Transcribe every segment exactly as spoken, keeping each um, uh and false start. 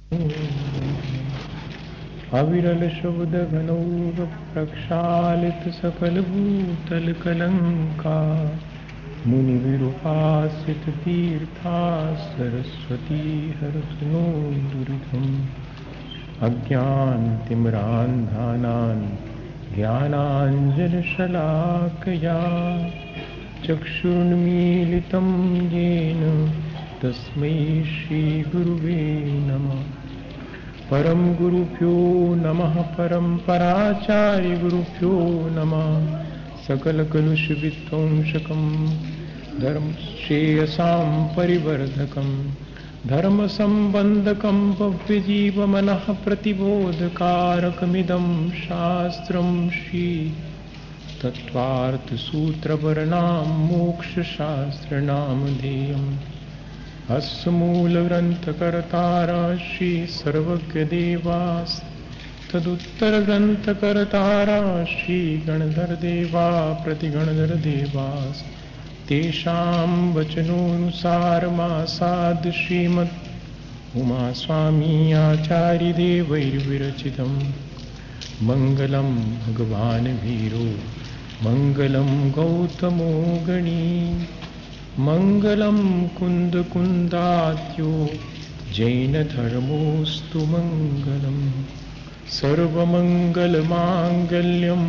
अविरल शब्द घनौघ प्रक्षालित सकल भूतल कलंका मुनि विरूपासित तीर्था सरस्वती हरसुनो दुर्गम अज्ञानतिमिरान्धानान् ज्ञानाञ्जनशलाकया चक्षुर्मीलितं येन तस्मै श्रीगुरुवे नमः। परम गुरुभ्यो नमः। परम्पराचार्य गुरुभ्यो नमः। सकल कलुष विध्वंसकं धर्म श्रेयसां परिवर्धकं धर्म संबंधकं भव्य जीव मनः प्रतिबोधकारकमिदं शास्त्रं श्री तत्वार्थ सूत्रवर्णां मोक्ष शास्त्र नामधेयम् अस्य मूलग्रन्थकर्तारः श्री सर्वज्ञदेवास् तदुत्तरग्रन्थकर्तारः श्री गणधरदेवा प्रतिगणधरदेवास् तेषां वचनोऽनुसारमासाद् श्रीमद् उमास्वामी आचार्यदेवैर्विरचितं मङ्गलं भगवान् वीरो मङ्गलं गौतमो गणी मङ्गलं कुन्दकुन्दात्यो जैनधर्मोऽस्तु मङ्गलम् सर्वमङ्गलमाङ्गल्यं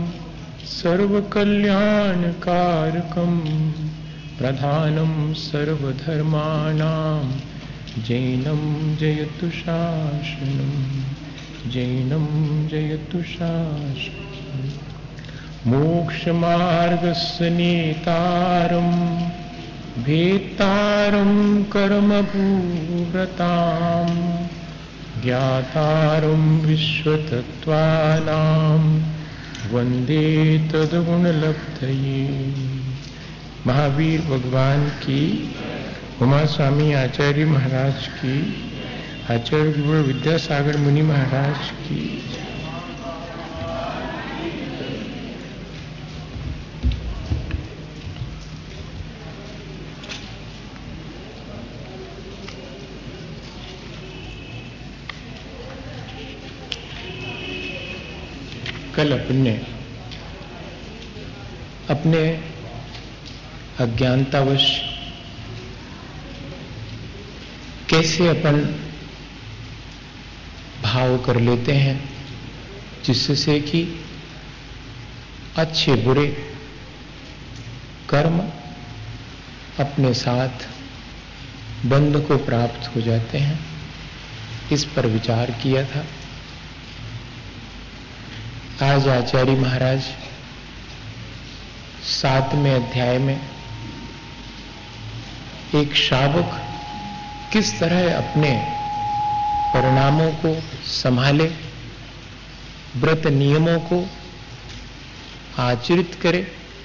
सर्वकल्याणकारकं प्रधानं सर्वधर्माणां जैनं जयतु शासनं जैनं जयतु शासनं मोक्षमार्गस्य नेतारं भेत्तारं कर्मभूव्रतां ज्ञातारं विश्वतत्त्वानां वन्दे तद्गुणलब्धये। महावीर भगवान की, उमा स्वामी आचार्य महाराज की, आचार्य गुरु विद्यासागर मुनि महाराज की। कल अपने अपने अज्ञानतावश कैसे अपन भाव कर लेते हैं जिससे कि अच्छे बुरे कर्म अपने साथ बंध को प्राप्त हो जाते हैं, इस पर विचार किया था। आज आचार्य महाराज सातवें अध्याय में एक शावक किस तरह अपने परिणामों को संभाले, व्रत नियमों को आचरित करे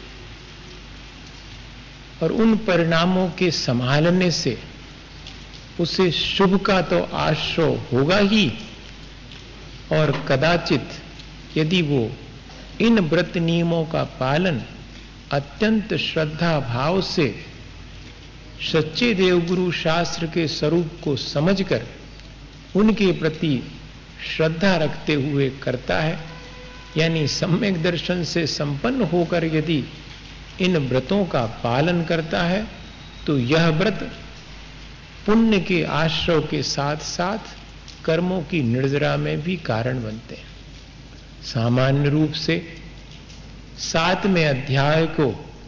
और उन परिणामों के संभालने से उसे शुभ का तो आश्रय होगा ही, और कदाचित यदि वो इन व्रत नियमों का पालन अत्यंत श्रद्धा भाव से सच्चे देवगुरु शास्त्र के स्वरूप को समझकर उनके प्रति श्रद्धा रखते हुए करता है, यानी सम्यक दर्शन से संपन्न होकर यदि इन व्रतों का पालन करता है, तो यह व्रत पुण्य के आश्रय के साथ साथ कर्मों की निर्जरा में भी कारण बनते हैं। सामान्य रूप से सातवें अध्याय को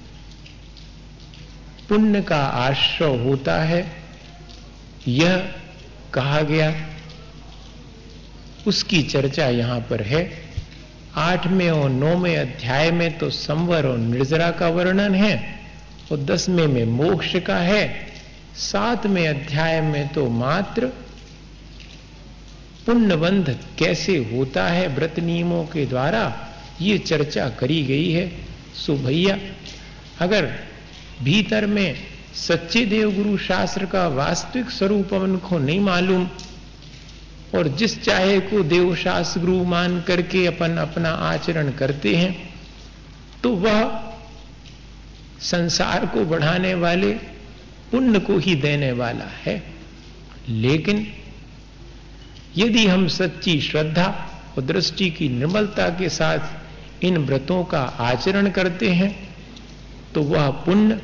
पुण्य का आश्रय होता है, यह कहा गया, उसकी चर्चा यहां पर है। आठवें और नौवें अध्याय में तो संवर और निर्जरा का वर्णन है और दसवें में मोक्ष का है। सातवें अध्याय में तो मात्र पुण्यबंध कैसे होता है व्रत नियमों के द्वारा, ये चर्चा करी गई है। सो भैया, अगर भीतर में सच्चे देवगुरु शास्त्र का वास्तविक स्वरूप उनको नहीं मालूम और जिस चाहे को देव शास्त्र गुरु मान करके अपन अपना आचरण करते हैं, तो वह संसार को बढ़ाने वाले पुण्य को ही देने वाला है। लेकिन यदि हम सच्ची श्रद्धा और दृष्टि की निर्मलता के साथ इन व्रतों का आचरण करते हैं तो वह पुण्य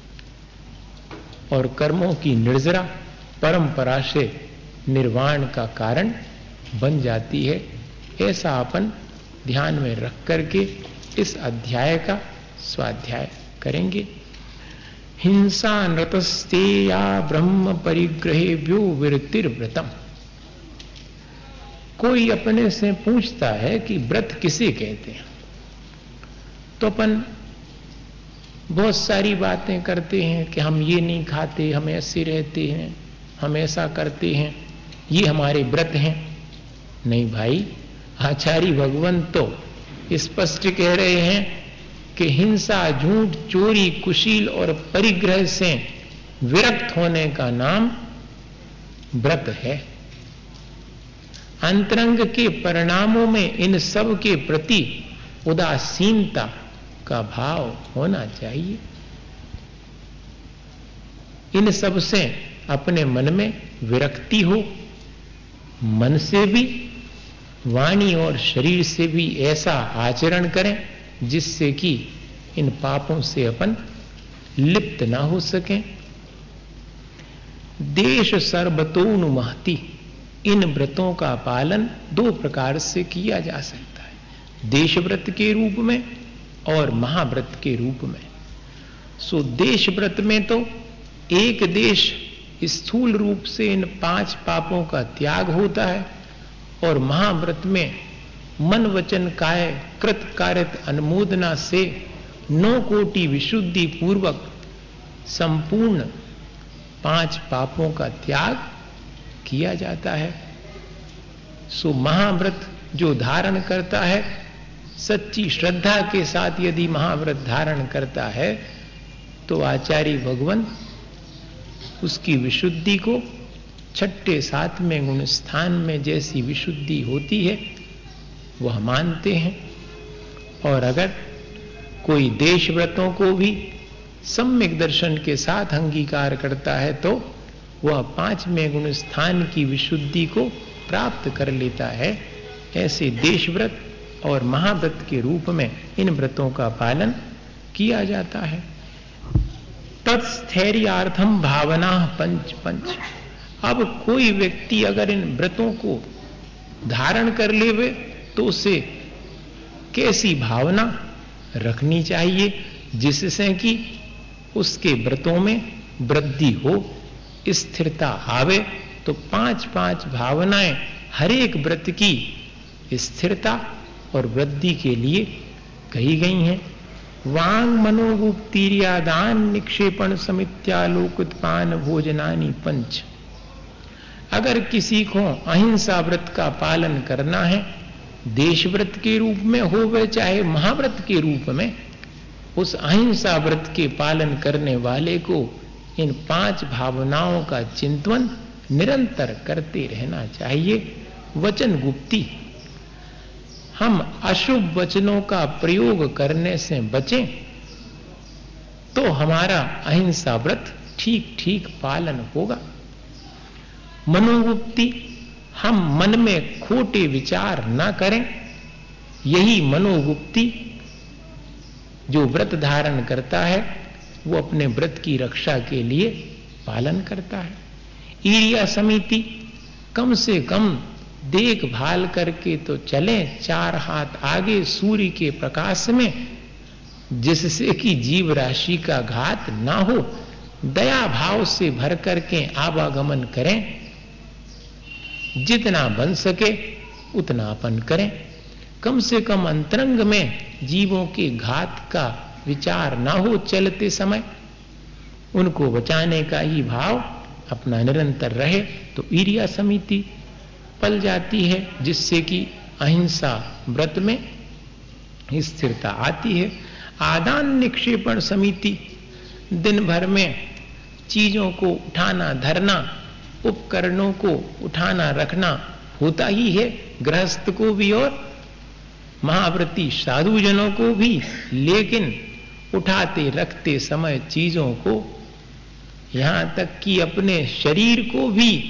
और कर्मों की निर्जरा परंपरा से निर्वाण का कारण बन जाती है। ऐसा अपन ध्यान में रख करके इस अध्याय का स्वाध्याय करेंगे। हिंसा नृतस्ते या ब्रह्म परिग्रहेभ्यो विरतिर्व्रतम। कोई अपने से पूछता है कि व्रत किसे कहते हैं, तो अपन बहुत सारी बातें करते हैं कि हम ये नहीं खाते, हम ऐसे रहते हैं, हम ऐसा करते हैं, ये हमारे व्रत हैं। नहीं भाई, आचार्य भगवान तो स्पष्ट कह रहे हैं कि हिंसा, झूठ, चोरी, कुशील और परिग्रह से विरक्त होने का नाम व्रत है। अंतरंग के परिणामों में इन सब के प्रति उदासीनता का भाव होना चाहिए। इन सब से अपने मन में विरक्ति हो, मन से भी, वाणी और शरीर से भी ऐसा आचरण करें जिससे कि इन पापों से अपन लिप्त ना हो सकें। देश सर्वतोनुमहति। इन व्रतों का पालन दो प्रकार से किया जा सकता है, देश व्रत के रूप में और महाव्रत के रूप में। सो देश व्रत में तो एक देश स्थूल रूप से इन पांच पापों का त्याग होता है, और महाव्रत में मन वचन काय कृत कारित अनुमोदना से नौ कोटि विशुद्धि पूर्वक संपूर्ण पांच पापों का त्याग किया जाता है। सो महाव्रत जो धारण करता है, सच्ची श्रद्धा के साथ यदि महाव्रत धारण करता है, तो आचार्य भगवान उसकी विशुद्धि को छठे सातवें गुण स्थान में जैसी विशुद्धि होती है वह मानते हैं। और अगर कोई देश व्रतों को भी सम्यक दर्शन के साथ अंगीकार करता है तो वह पांचवें गुण स्थान की विशुद्धि को प्राप्त कर लेता है। ऐसे देश व्रत और महाव्रत के रूप में इन व्रतों का पालन किया जाता है। तत्स्थैर्यार्थम भावना पंच पंच। अब कोई व्यक्ति अगर इन व्रतों को धारण कर लेवे तो उसे कैसी भावना रखनी चाहिए जिससे कि उसके व्रतों में वृद्धि हो, स्थिरता आवे। तो पांच पांच भावनाएं हर एक व्रत की स्थिरता और वृद्धि के लिए कही गई हैं। वांग मनोगुप्तिर्यादान निक्षेपण समित्यालोकुत्पान भोजनानि पंच। अगर किसी को अहिंसा व्रत का पालन करना है, देश व्रत के रूप में हो वे चाहे महाव्रत के रूप में, उस अहिंसा व्रत के पालन करने वाले को इन पांच भावनाओं का चिंतन निरंतर करते रहना चाहिए। वचन गुप्ति। हम अशुभ वचनों का प्रयोग करने से बचें तो हमारा अहिंसा व्रत ठीक ठीक पालन होगा। मनोगुप्ति। हम मन में खोटे विचार ना करें। यही मनोगुप्ति जो व्रत धारण करता है वो अपने व्रत की रक्षा के लिए पालन करता है। ईर्ष्या समिति। कम से कम देखभाल करके तो चलें चार हाथ आगे सूर्य के प्रकाश में, जिससे कि जीव राशि का घात ना हो। दया भाव से भर करके आवागमन करें। जितना बन सके उतना अपन करें। कम से कम अंतरंग में जीवों के घात का विचार ना हो चलते समय, उनको बचाने का ही भाव अपना निरंतर रहे तो ईर्ष्या समिति पल जाती है, जिससे कि अहिंसा व्रत में स्थिरता आती है। आदान निक्षेपण समिति। दिन भर में चीजों को उठाना धरना, उपकरणों को उठाना रखना होता ही है, गृहस्थ को भी और महाव्रती साधुजनों को भी। लेकिन उठाते रखते समय चीजों को, यहां तक कि अपने शरीर को भी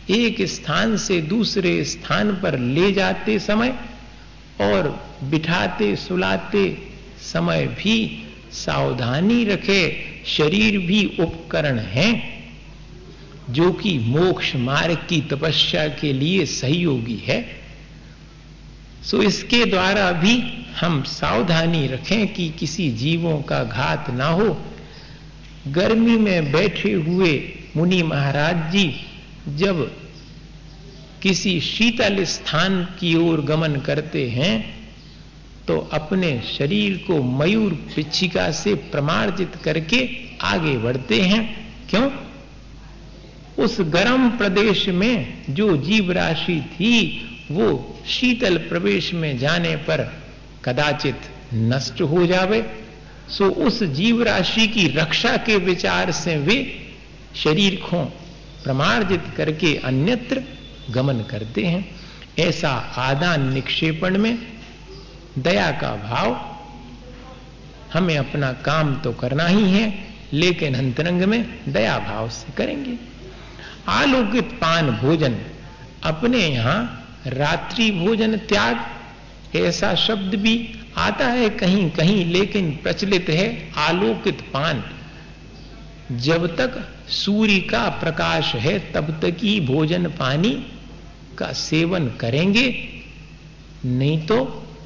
एक स्थान से दूसरे स्थान पर ले जाते समय और बिठाते सुलाते समय भी सावधानी रखे। शरीर भी उपकरण है जो कि मोक्ष मार्ग की तपस्या के लिए सहयोगी है। सो इसके द्वारा भी हम सावधानी रखें कि किसी जीवों का घात ना हो। गर्मी में बैठे हुए मुनि महाराज जी जब किसी शीतल स्थान की ओर गमन करते हैं तो अपने शरीर को मयूर पिच्छिका से प्रमार्जित करके आगे बढ़ते हैं। क्यों? उस गर्म प्रदेश में जो जीव राशि थी वो शीतल प्रवेश में जाने पर कदाचित नष्ट हो जावे। सो उस जीव राशि की रक्षा के विचार से वे शरीर को प्रमार्जित करके अन्यत्र गमन करते हैं। ऐसा आदान निक्षेपण में दया का भाव, हमें अपना काम तो करना ही है लेकिन अंतरंग में दया भाव से करेंगे। आलोकित पान भोजन, अपने यहां रात्रि भोजन त्याग ऐसा शब्द भी आता है कहीं कहीं, लेकिन प्रचलित है आलोकित पान। जब तक सूर्य का प्रकाश है तब तक ही भोजन पानी का सेवन करेंगे, नहीं तो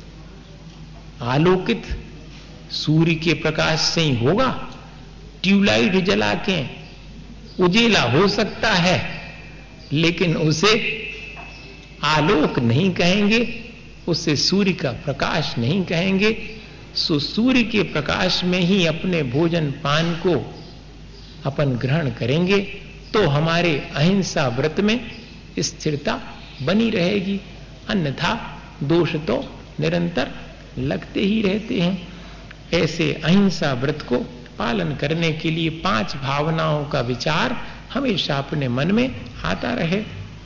आलोकित सूर्य के प्रकाश से ही होगा। ट्यूबलाइट जला के उजेला हो सकता है लेकिन उसे आलोक नहीं कहेंगे, उसे सूर्य का प्रकाश नहीं कहेंगे। सो सूर्य के प्रकाश में ही अपने भोजन पान को अपन ग्रहण करेंगे तो हमारे अहिंसा व्रत में स्थिरता बनी रहेगी। अन्यथा दोष तो निरंतर लगते ही रहते हैं। ऐसे अहिंसा व्रत को पालन करने के लिए पांच भावनाओं का विचार हमेशा अपने मन में आता रहे।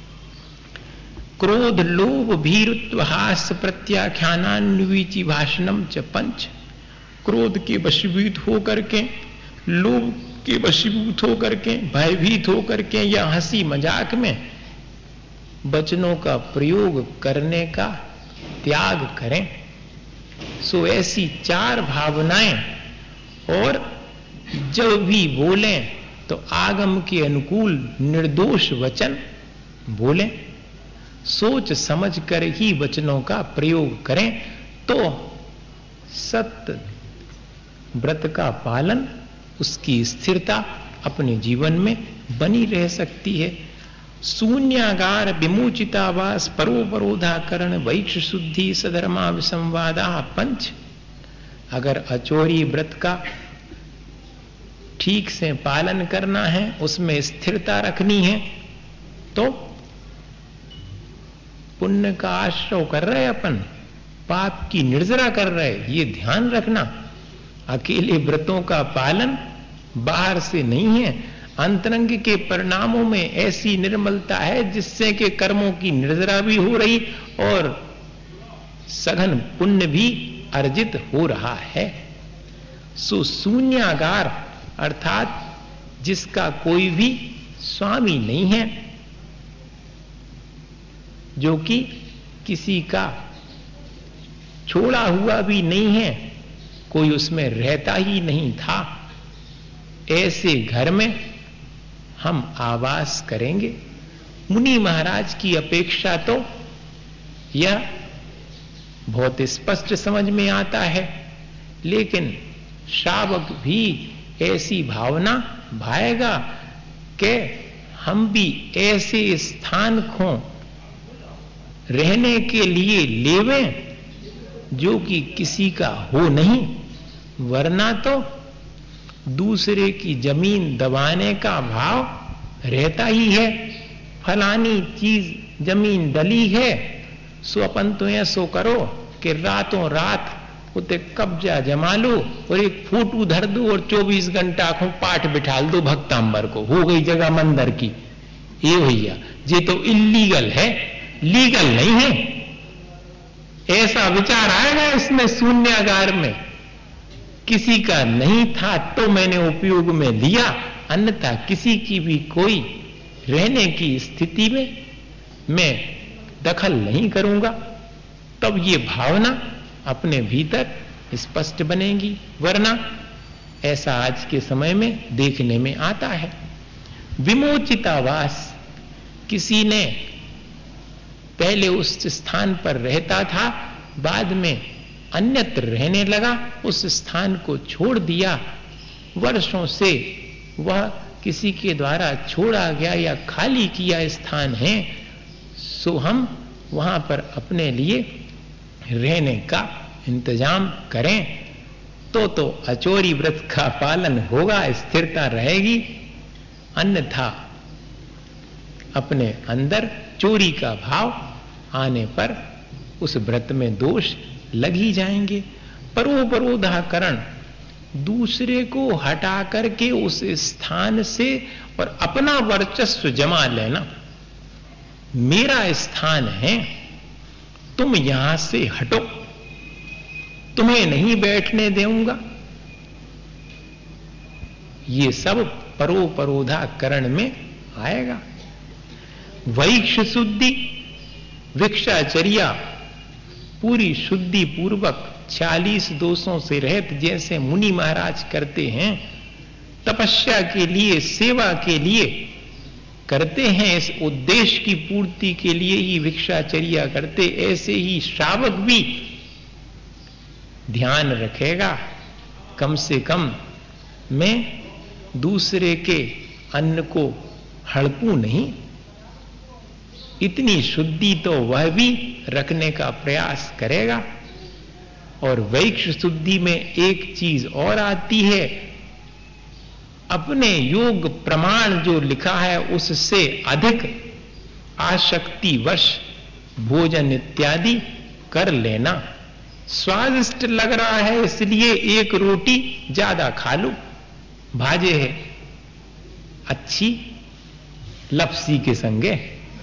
क्रोध लोभ भीरुत्व हास्य प्रत्याख्यानान्विति भाषणम च पंच। क्रोध के वशीभूत होकर के, लोभ के वशीभूत होकर के, भयभीत होकर के या हंसी मजाक में वचनों का प्रयोग करने का त्याग करें। सो ऐसी चार भावनाएं, और जब भी बोलें तो आगम के अनुकूल निर्दोष वचन बोलें। सोच समझ कर ही वचनों का प्रयोग करें तो सत्य व्रत का पालन, उसकी स्थिरता अपने जीवन में बनी रह सकती है। शून्यागार विमोचितावास परोपरोधाकरण वैक्ष शुद्धि सधर्मा विसंवादा पंच। अगर अचोरी व्रत का ठीक से पालन करना है, उसमें स्थिरता रखनी है, तो पुण्य का आश्रय कर रहे अपन, पाप की निर्जरा कर रहे, ये ध्यान रखना। अकेले व्रतों का पालन बाहर से नहीं है, अंतरंग के परिणामों में ऐसी निर्मलता है जिससे कि कर्मों की निर्जरा भी हो रही और सघन पुण्य भी अर्जित हो रहा है। सो शून्यागार अर्थात जिसका कोई भी स्वामी नहीं है, जो कि किसी का छोड़ा हुआ भी नहीं है, कोई उसमें रहता ही नहीं था, ऐसे घर में हम आवास करेंगे। मुनि महाराज की अपेक्षा तो यह बहुत स्पष्ट समझ में आता है, लेकिन श्रावक भी ऐसी भावना भाएगा कि हम भी ऐसे स्थान को रहने के लिए लेवें जो कि किसी का हो नहीं, वरना तो दूसरे की जमीन दबाने का भाव रहता ही है। फलानी चीज जमीन डली है, सो अपन तो ऐसो करो कि रातों रात उते कब्जा जमा लो और एक फोटो धर दो और चौबीस घंटा को पाठ बिठाल दो भक्तांबर को, हो गई जगह मंदिर की। ये भैया ये तो इलीगल है, लीगल नहीं है। ऐसा विचार आएगा इसमें शून्यागार में, किसी का नहीं था तो मैंने उपयोग में लिया, अन्यथा किसी की भी कोई रहने की स्थिति में मैं दखल नहीं करूंगा, तब ये भावना अपने भीतर स्पष्ट बनेगी। वरना ऐसा आज के समय में देखने में आता है। विमोचितावास, किसी ने पहले उस स्थान पर रहता था, बाद में अन्यत्र रहने लगा, उस स्थान को छोड़ दिया, वर्षों से वह किसी के द्वारा छोड़ा गया या खाली किया स्थान है, सो हम वहां पर अपने लिए रहने का इंतजाम करें तो तो अचोरी व्रत का पालन होगा, स्थिरता रहेगी। अन्यथा अपने अंदर चोरी का भाव आने पर उस व्रत में दोष लग ही जाएंगे। परोपरोधाकरण, दूसरे को हटा करके उस स्थान से और अपना वर्चस्व जमा लेना। मेरा स्थान है, तुम यहां से हटो, तुम्हें नहीं बैठने दूंगा, ये सब परोपरोधाकरण में आएगा। वैक्ष शुद्धि, भिक्षाचर्या पूरी शुद्धि पूर्वक चालीस दोषों से रहित जैसे मुनि महाराज करते हैं, तपस्या के लिए, सेवा के लिए करते हैं, इस उद्देश्य की पूर्ति के लिए ही भिक्षाचर्या करते, ऐसे ही श्रावक भी ध्यान रखेगा, कम से कम मैं दूसरे के अन्न को हड़पूं नहीं। इतनी शुद्धि तो वह भी रखने का प्रयास करेगा। और वैक्ष शुद्धि में एक चीज और आती है, अपने योग प्रमाण जो लिखा है उससे अधिक आसक्तिवश भोजन इत्यादि कर लेना। स्वादिष्ट लग रहा है इसलिए एक रोटी ज्यादा खा लो, भाजे है अच्छी लपसी के संगे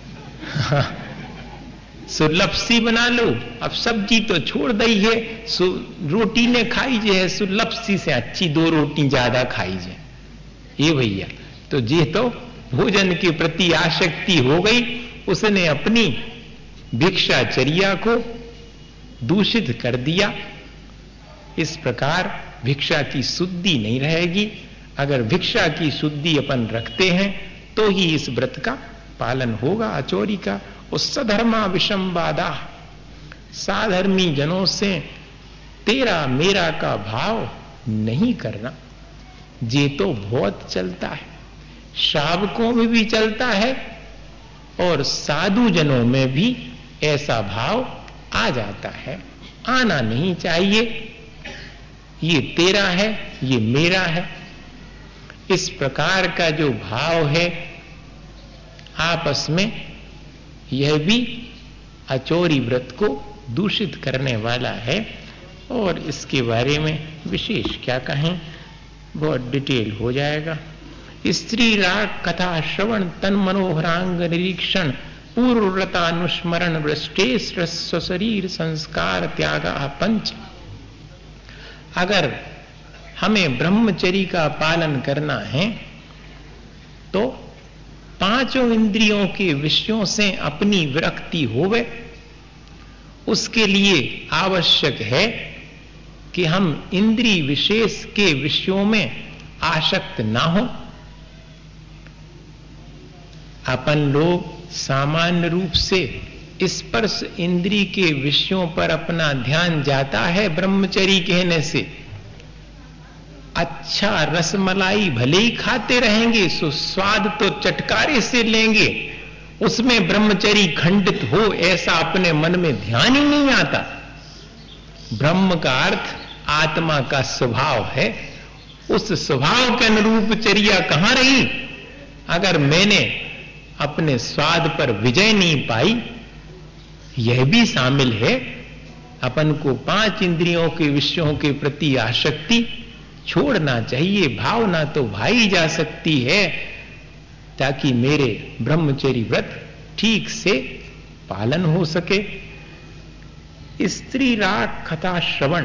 सो लपसी बना लो। अब सब्जी तो छोड़ दी है, सो रोटी ने खाई जे है, सो लपसी से अच्छी दो रोटी ज्यादा खाई जे। ये भैया तो ये तो भोजन के प्रति आसक्ति हो गई, उसने अपनी भिक्षाचर्या को दूषित कर दिया। इस प्रकार भिक्षा की शुद्धि नहीं रहेगी। अगर भिक्षा की शुद्धि अपन रखते हैं तो ही इस व्रत का पालन होगा, अचोरी का। उस्सधर्मा विषमवादा, साधर्मी जनों से तेरा मेरा का भाव नहीं करना, ये तो बहुत चलता है, श्रावकों में भी चलता है और साधु जनों में भी ऐसा भाव आ जाता है। आना नहीं चाहिए, ये तेरा है, ये मेरा है, इस प्रकार का जो भाव है आपस में, यह भी अचोरी व्रत को दूषित करने वाला है। और इसके बारे में विशेष क्या कहें, बहुत डिटेल हो जाएगा। स्त्री राग कथा श्रवण तन मनोहरांग निरीक्षण पूर्वव्रतानुस्मरण वृष्टेश स्वशरीर संस्कार त्यागा पंच। अगर हमें ब्रह्मचर्य का पालन करना है तो पांचों इंद्रियों के विषयों से अपनी विरक्ति होवे। उसके लिए आवश्यक है कि हम इंद्रिय विशेष के विषयों में आसक्त ना हो। अपन लोग सामान्य रूप से स्पर्श इंद्रिय के विषयों पर अपना ध्यान जाता है ब्रह्मचर्य कहने से। अच्छा रसमलाई भले ही खाते रहेंगे, सो स्वाद तो चटकारे से लेंगे, उसमें ब्रह्मचर्य खंडित हो ऐसा अपने मन में ध्यान ही नहीं आता। ब्रह्म का अर्थ आत्मा का स्वभाव है, उस स्वभाव के अनुरूप चर्या कहां रही। अगर मैंने अपने स्वाद पर विजय नहीं पाई, यह भी शामिल है। अपन को पांच इंद्रियों के विषयों के प्रति आसक्ति छोड़ना चाहिए। भावना तो भाई जा सकती है ताकि मेरे ब्रह्मचर्य व्रत ठीक से पालन हो सके। स्त्री राग कथा श्रवण,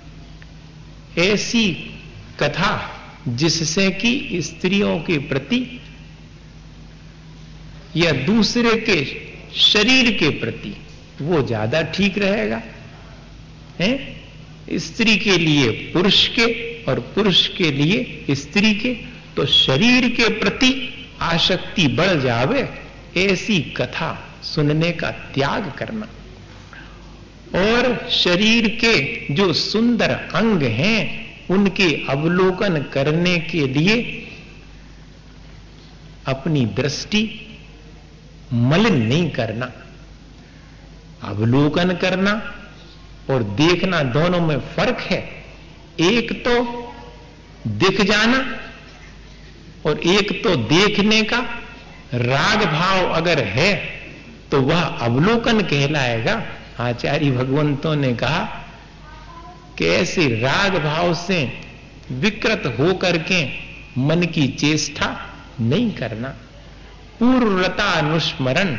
ऐसी कथा जिससे कि स्त्रियों के प्रति या दूसरे के शरीर के प्रति, वो ज्यादा ठीक रहेगा? हैं? स्त्री के लिए पुरुष के और पुरुष के लिए स्त्री के, तो शरीर के प्रति आसक्ति बढ़ जावे, ऐसी कथा सुनने का त्याग करना। और शरीर के जो सुंदर अंग हैं उनके अवलोकन करने के लिए अपनी दृष्टि मलिन नहीं करना। अवलोकन करना और देखना दोनों में फर्क है। एक तो दिख जाना और एक तो देखने का। राग भाव अगर है तो वह अवलोकन कहलाएगा। आचार्य भगवंतों ने कहा कि ऐसे राग भाव से विकृत होकर के मन की चेष्टा नहीं करना। पूर्वरता अनुस्मरण,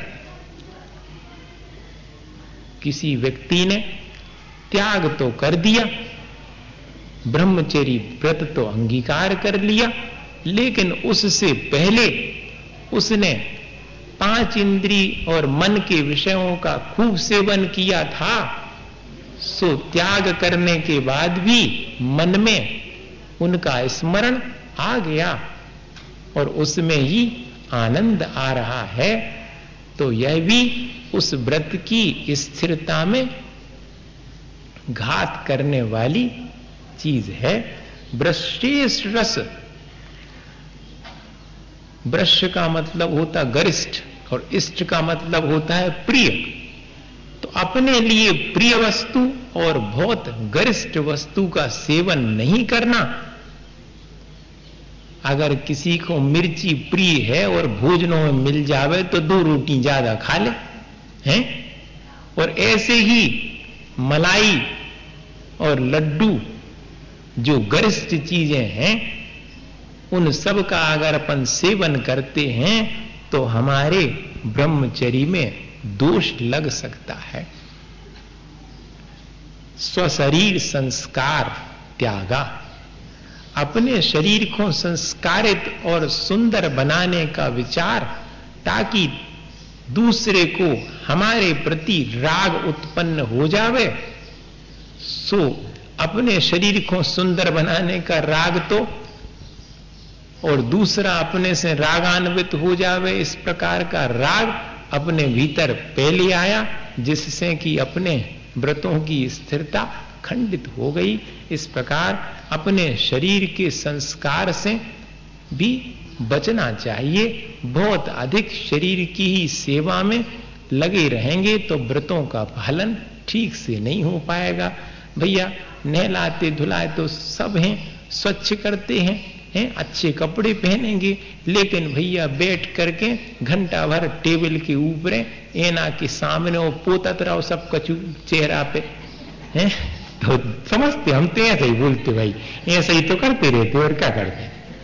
किसी व्यक्ति ने त्याग तो कर दिया, ब्रह्मचर्य व्रत तो अंगीकार कर लिया, लेकिन उससे पहले उसने पांच इंद्रिय और मन के विषयों का खूब सेवन किया था। सो त्याग करने के बाद भी मन में उनका स्मरण आ गया और उसमें ही आनंद आ रहा है। तो यह भी उस व्रत की स्थिरता में घात करने वाली चीज है। वृषेश रस, वृक्ष का मतलब होता गरिष्ठ और इष्ट का मतलब होता है प्रिय। तो अपने लिए प्रिय वस्तु और बहुत गरिष्ठ वस्तु का सेवन नहीं करना। अगर किसी को मिर्ची प्रिय है और भोजनों में मिल जावे तो दो रोटी ज्यादा खा ले, हैं? और ऐसे ही मलाई और लड्डू जो गरिष्ठ चीजें हैं, उन सब का अगर अपन सेवन करते हैं तो हमारे ब्रह्मचर्य में दोष लग सकता है। स्वशरीर संस्कार त्यागा, अपने शरीर को संस्कारित और सुंदर बनाने का विचार, ताकि दूसरे को हमारे प्रति राग उत्पन्न हो जावे। सो अपने शरीर को सुंदर बनाने का राग तो, और दूसरा अपने से रागान्वित हो जावे, इस प्रकार का राग अपने भीतर पहले आया, जिससे कि अपने व्रतों की स्थिरता खंडित हो गई। इस प्रकार अपने शरीर के संस्कार से भी बचना चाहिए। बहुत अधिक शरीर की ही सेवा में लगे रहेंगे तो व्रतों का पालन ठीक से नहीं हो पाएगा। भैया नहलाते धुलाए तो सब हैं, स्वच्छ करते हैं, हैं अच्छे कपड़े पहनेंगे, लेकिन भैया बैठ करके घंटा भर टेबल के ऊपर एना के सामने वो पोतत रहो सब कचू चेहरा पे, हैं? तो समझते हम तो ऐसे ही बोलते, भाई ऐसे ही तो करते रहते और क्या करते।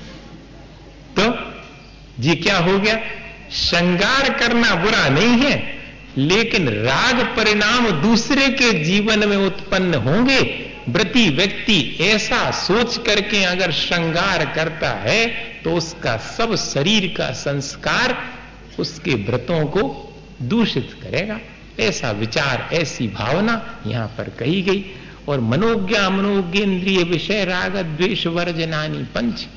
तो जी क्या हो गया? श्रृंगार करना बुरा नहीं है, लेकिन राग परिणाम दूसरे के जीवन में उत्पन्न होंगे। व्रती व्यक्ति ऐसा सोच करके अगर श्रृंगार करता है तो उसका सब शरीर का संस्कार उसके व्रतों को दूषित करेगा। ऐसा विचार, ऐसी भावना यहां पर कही गई। और मनोज्ञा मनोज्ञेन्द्रिय विषय राग द्वेष वर्जनानि पंच,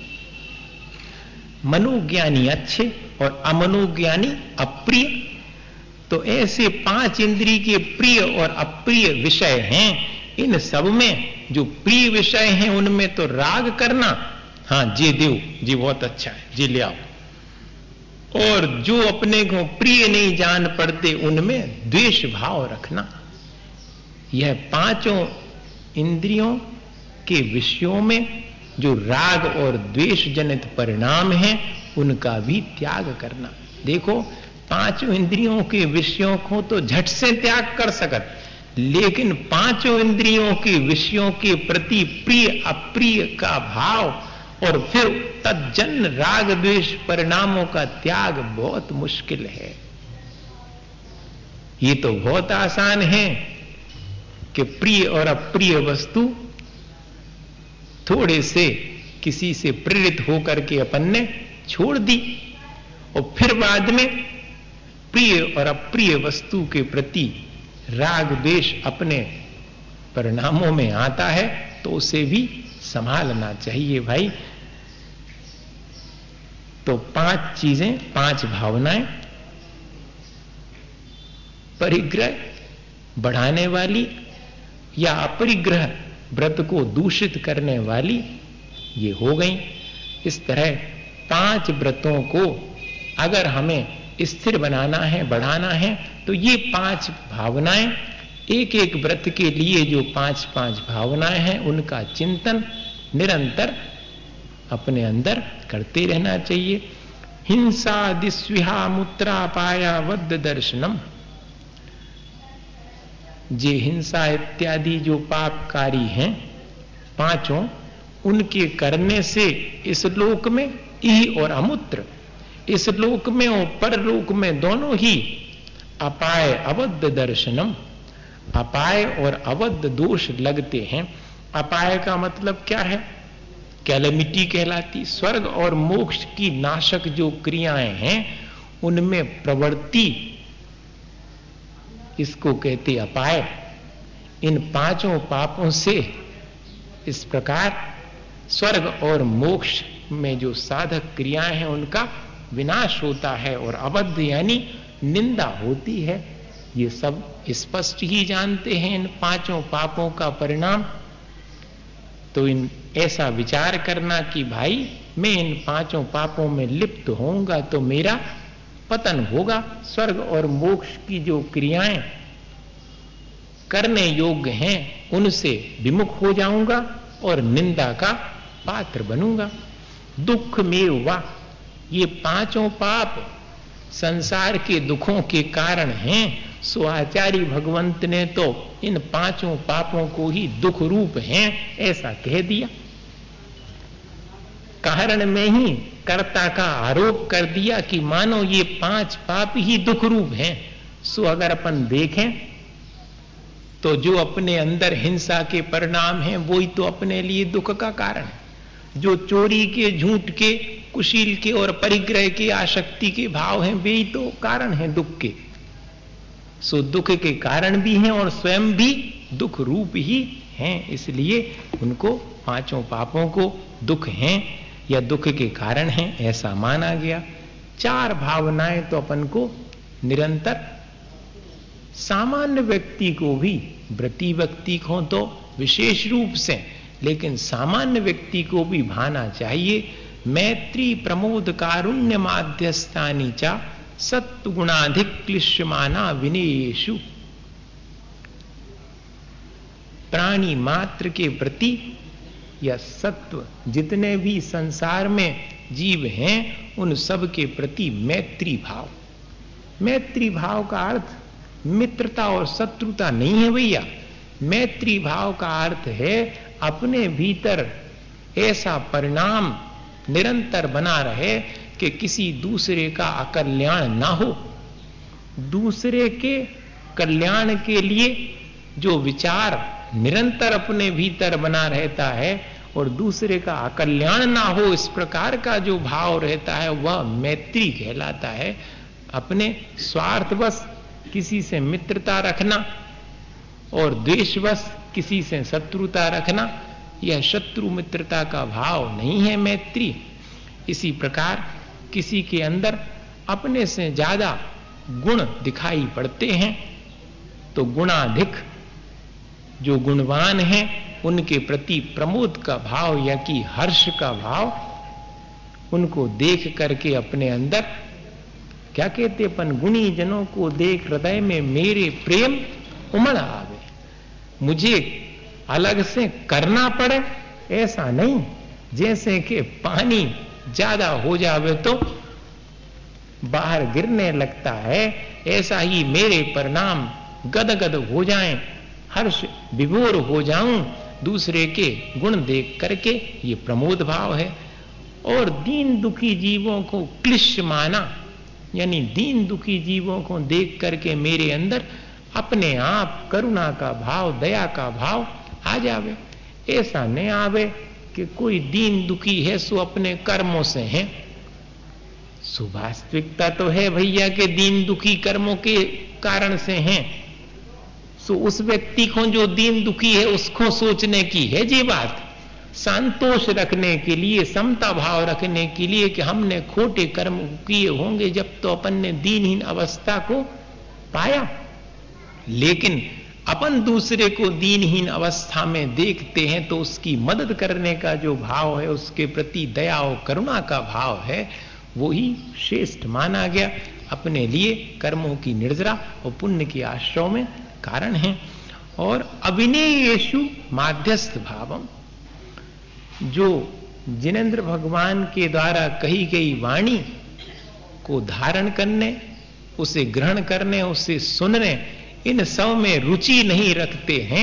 मनोज्ञानी अच्छे और अमनोज्ञानी अप्रिय। तो ऐसे पांच इंद्रिय के प्रिय और अप्रिय विषय हैं। इन सब में जो प्रिय विषय हैं उनमें तो राग करना, हां जी देव जी बहुत अच्छा है जी ले आओ, और जो अपने को प्रिय नहीं जान पड़ते उनमें द्वेष भाव रखना। यह पांचों इंद्रियों के विषयों में जो राग और द्वेष जनित परिणाम हैं उनका भी त्याग करना। देखो पांचों इंद्रियों के विषयों को तो झट से त्याग कर सकत, लेकिन पांचों इंद्रियों के विषयों के प्रति प्रिय अप्रिय का भाव और फिर तज्जन्य राग द्वेष परिणामों का त्याग बहुत मुश्किल है। ये तो बहुत आसान है कि प्रिय और अप्रिय वस्तु थोड़े से किसी से प्रेरित होकर के अपन ने छोड़ दी और फिर बाद में प्रिय और अप्रिय वस्तु के प्रति राग द्वेष अपने परिणामों में आता है तो उसे भी संभालना चाहिए भाई। तो पांच चीजें, पांच भावनाएं, परिग्रह बढ़ाने वाली या अपरिग्रह व्रत को दूषित करने वाली, ये हो गई। इस तरह पांच व्रतों को अगर हमें स्थिर बनाना है, बढ़ाना है, तो ये पांच भावनाएं, एक एक व्रत के लिए जो पांच पांच भावनाएं हैं उनका चिंतन निरंतर अपने अंदर करते रहना चाहिए। हिंसा दिस्विहा मुत्रा पाया वद्द दर्शनम, जे हिंसा इत्यादि जो पापकारी हैं पांचों, उनके करने से इस लोक में इह और अमूत्र, इस लोक में और परलोक में दोनों ही अपाय अवद्ध दर्शनम, अपाय और अवद्ध दोष लगते हैं। अपाय का मतलब क्या है? कैलेमिटी कहलाती। स्वर्ग और मोक्ष की नाशक जो क्रियाएं हैं उनमें प्रवृत्ति, इसको कहते अपाय। इन पांचों पापों से इस प्रकार स्वर्ग और मोक्ष में जो साधक क्रियाएं हैं उनका विनाश होता है और अवद्ध यानी निंदा होती है। ये सब स्पष्ट ही जानते हैं इन पांचों पापों का परिणाम। तो इन ऐसा विचार करना कि भाई मैं इन पांचों पापों में लिप्त होऊंगा तो मेरा पतन होगा, स्वर्ग और मोक्ष की जो क्रियाएं करने योग्य हैं उनसे विमुख हो जाऊंगा और निंदा का पात्र बनूंगा। दुख में हुआ, ये पांचों पाप संसार के दुखों के कारण हैं। सो आचार्य भगवंत ने तो इन पांचों पापों को ही दुख रूप हैं ऐसा कह दिया। कारण में ही कर्ता का आरोप कर दिया कि मानो ये पांच पाप ही दुख रूप हैं। सो अगर अपन देखें तो जो अपने अंदर हिंसा के परिणाम हैं वो ही तो अपने लिए दुख का कारण है। जो चोरी के, झूठ के, कुशील के और परिग्रह के, आसक्ति के भाव हैं वे ही तो कारण हैं दुख के। सो दुख के कारण भी हैं और स्वयं भी दुख रूप ही हैं, इसलिए उनको पांचों पापों को दुख हैं या दुख के कारण हैं ऐसा माना गया। चार भावनाएं तो अपन को निरंतर, सामान्य व्यक्ति को भी, व्रती व्यक्ति को तो विशेष रूप से, लेकिन सामान्य व्यक्ति को भी भाना चाहिए। मैत्री प्रमोद कारुण्य माध्यस्थानी चा सत्व गुणाधिक क्लिश्यमाना विनेयेषु, प्राणी मात्र के प्रति या सत्व जितने भी संसार में जीव हैं उन सब के प्रति मैत्री भाव। मैत्री भाव का अर्थ मित्रता और शत्रुता नहीं है भैया। मैत्री भाव का अर्थ है अपने भीतर ऐसा परिणाम निरंतर बना रहे कि किसी दूसरे का अकल्याण ना हो। दूसरे के कल्याण के लिए जो विचार निरंतर अपने भीतर बना रहता है और दूसरे का अकल्याण ना हो इस प्रकार का जो भाव रहता है वह मैत्री कहलाता है। अपने स्वार्थवश किसी से मित्रता रखना और द्वेषवश किसी से शत्रुता रखना, यह शत्रु मित्रता का भाव नहीं है मैत्री। इसी प्रकार किसी के अंदर अपने से ज्यादा गुण दिखाई पड़ते हैं तो गुणाधिक जो गुणवान हैं उनके प्रति प्रमोद का भाव या कि हर्ष का भाव, उनको देख करके अपने अंदर क्या कहते अपन, गुणी जनों को देख हृदय में मेरे प्रेम उमड़ आवे। मुझे अलग से करना पड़े ऐसा नहीं, जैसे कि पानी ज्यादा हो जावे तो बाहर गिरने लगता है, ऐसा ही मेरे परिणाम गदगद हो जाएं, हर्ष विभोर हो जाऊं दूसरे के गुण देख करके, ये प्रमोद भाव है। और दीन दुखी जीवों को क्लिश्य माना, यानी दीन दुखी जीवों को देख करके मेरे अंदर अपने आप करुणा का भाव, दया का भाव आ जावे। ऐसा नहीं आवे कि कोई दीन दुखी है सो अपने कर्मों से है, सो वास्तविकता तो है भैया के दीन दुखी कर्मों के कारण से हैं। सो उस व्यक्ति को जो दीन दुखी है उसको सोचने की है जी बात, संतोष रखने के लिए, समता भाव रखने के लिए कि हमने खोटे कर्म किए होंगे जब तो अपन ने दीनहीन अवस्था को पाया। लेकिन अपन दूसरे को दीनहीन अवस्था में देखते हैं तो उसकी मदद करने का जो भाव है, उसके प्रति दया और करुणा का भाव है, वो ही श्रेष्ठ माना गया। अपने लिए कर्मों की निर्जरा और पुण्य के आश्रय में कारण है। और अभिनयेषु माध्यस्थ भावम, जो जिनेंद्र भगवान के द्वारा कही गई वाणी को धारण करने, उसे ग्रहण करने, उसे सुनने, इन सब में रुचि नहीं रखते हैं,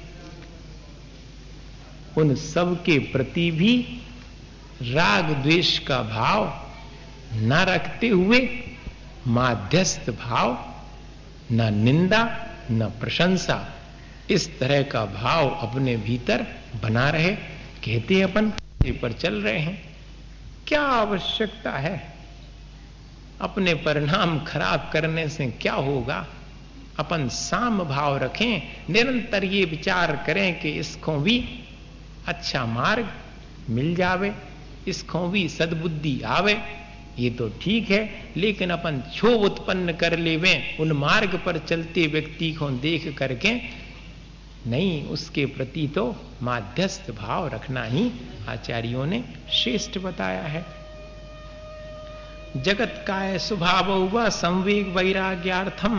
उन सब के प्रति भी राग द्वेष का भाव न रखते हुए माध्यस्थ भाव, न निंदा न प्रशंसा, इस तरह का भाव अपने भीतर बना रहे। कहते अपन पर चल रहे हैं, क्या आवश्यकता है, अपने परिणाम खराब करने से क्या होगा। अपन साम भाव रखें, निरंतर ये विचार करें कि इसको भी अच्छा मार्ग मिल जावे, इसको भी सद्बुद्धि आवे, ये तो ठीक है। लेकिन अपन क्षोभ उत्पन्न कर लेवें उन मार्ग पर चलते व्यक्ति को देख करके, नहीं, उसके प्रति तो माध्यस्थ भाव रखना ही आचार्यों ने श्रेष्ठ बताया है। जगत काय स्वभाव हुआ संवेग वैराग्यार्थम,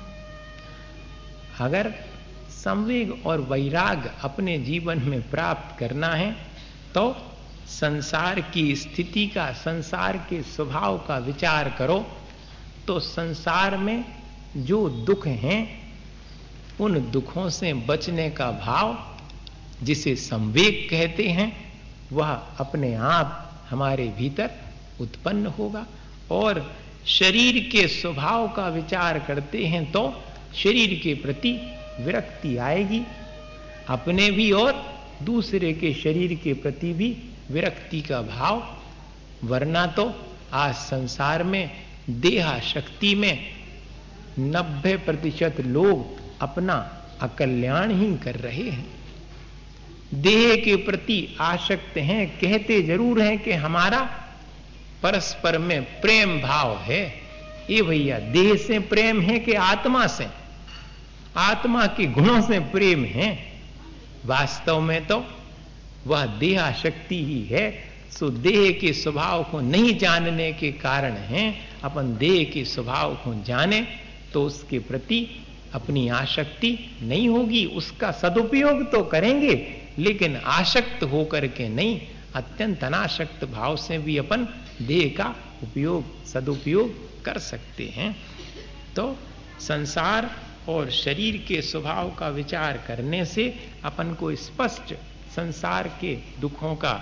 अगर संवेग और वैराग अपने जीवन में प्राप्त करना है तो संसार की स्थिति का, संसार के स्वभाव का विचार करो। तो संसार में जो दुख हैं, उन दुखों से बचने का भाव, जिसे संवेग कहते हैं, वह अपने आप हमारे भीतर उत्पन्न होगा। और शरीर के स्वभाव का विचार करते हैं तो शरीर के प्रति विरक्ति आएगी, अपने भी और दूसरे के शरीर के प्रति भी विरक्ति का भाव। वरना तो आज संसार में देहा शक्ति में नब्बे प्रतिशत लोग अपना अकल्याण ही कर रहे हैं, देह के प्रति आसक्त हैं। कहते जरूर हैं कि हमारा परस्पर में प्रेम भाव है। ये भैया देह से प्रेम है कि आत्मा से, आत्मा के गुणों से प्रेम है। वास्तव में तो वह देह शक्ति ही है। सो देह के स्वभाव को नहीं जानने के कारण है। अपन देह के स्वभाव को जाने तो उसके प्रति अपनी आसक्ति नहीं होगी, उसका सदुपयोग तो करेंगे, लेकिन आसक्त होकर के नहीं, अत्यंत अनासक्त भाव से भी अपन देह का उपयोग, सदुपयोग कर सकते हैं। तो संसार और शरीर के स्वभाव का विचार करने से अपन को स्पष्ट संसार के दुखों का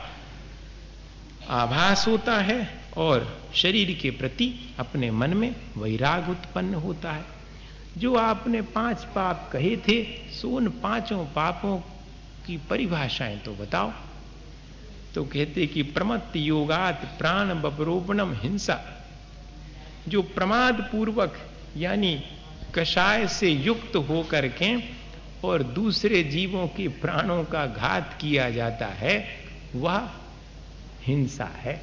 आभास होता है और शरीर के प्रति अपने मन में वैराग उत्पन्न होता है। जो आपने पांच पाप कहे थे, सो उन पांचों पापों की परिभाषाएं तो बताओ। तो कहते कि प्रमत्त योगात प्राण बपरोपणम हिंसा, जो प्रमाद पूर्वक यानी कषाय से युक्त होकर के और दूसरे जीवों के प्राणों का घात किया जाता है, वह हिंसा है।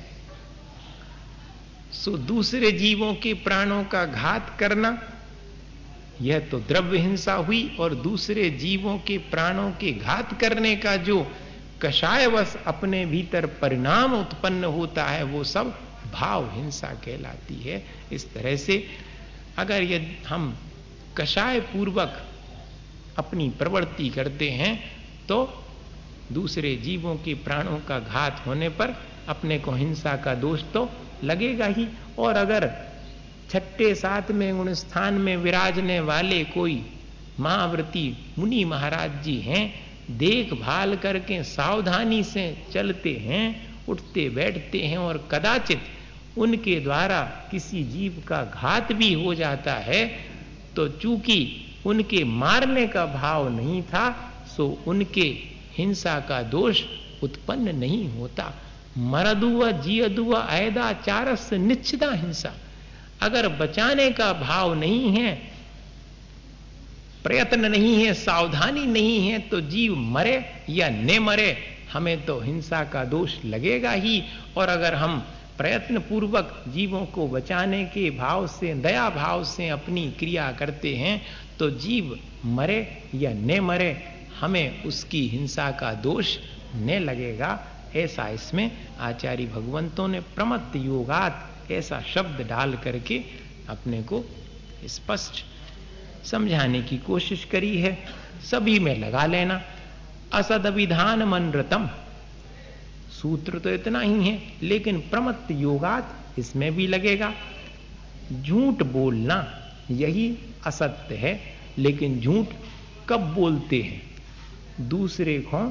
सो दूसरे जीवों के प्राणों का घात करना, यह तो द्रव्य हिंसा हुई। और दूसरे जीवों के प्राणों के घात करने का जो कषायवश अपने भीतर परिणाम उत्पन्न होता है, वो सब भाव हिंसा कहलाती है। इस तरह से अगर यदि हम कषाय पूर्वक अपनी प्रवृत्ति करते हैं तो दूसरे जीवों के प्राणों का घात होने पर अपने को हिंसा का दोष तो लगेगा ही। और अगर छठे सातवें गुण स्थान में विराजने वाले कोई महाव्रती मुनि महाराज जी हैं, देखभाल करके सावधानी से चलते हैं, उठते बैठते हैं, और कदाचित उनके द्वारा किसी जीव का घात भी हो जाता है, तो चूंकि उनके मारने का भाव नहीं था, सो उनके हिंसा का दोष उत्पन्न नहीं होता। मरदुआ जियदुआ ऐदा चारस निश्चिता हिंसा। अगर बचाने का भाव नहीं है, प्रयत्न नहीं है, सावधानी नहीं है, तो जीव मरे या न मरे हमें तो हिंसा का दोष लगेगा ही। और अगर हम प्रयत्न पूर्वक जीवों को बचाने के भाव से, दया भाव से अपनी क्रिया करते हैं, तो जीव मरे या न मरे हमें उसकी हिंसा का दोष न लगेगा। ऐसा इसमें आचार्य भगवंतों ने प्रमत्त योगात ऐसा शब्द डाल करके अपने को स्पष्ट समझाने की कोशिश करी है। सभी में लगा लेना। असद विधान मनरतम, सूत्र तो इतना ही है, लेकिन प्रमत्त योगात इसमें भी लगेगा। झूठ बोलना यही असत्य है, लेकिन झूठ कब बोलते हैं? दूसरे को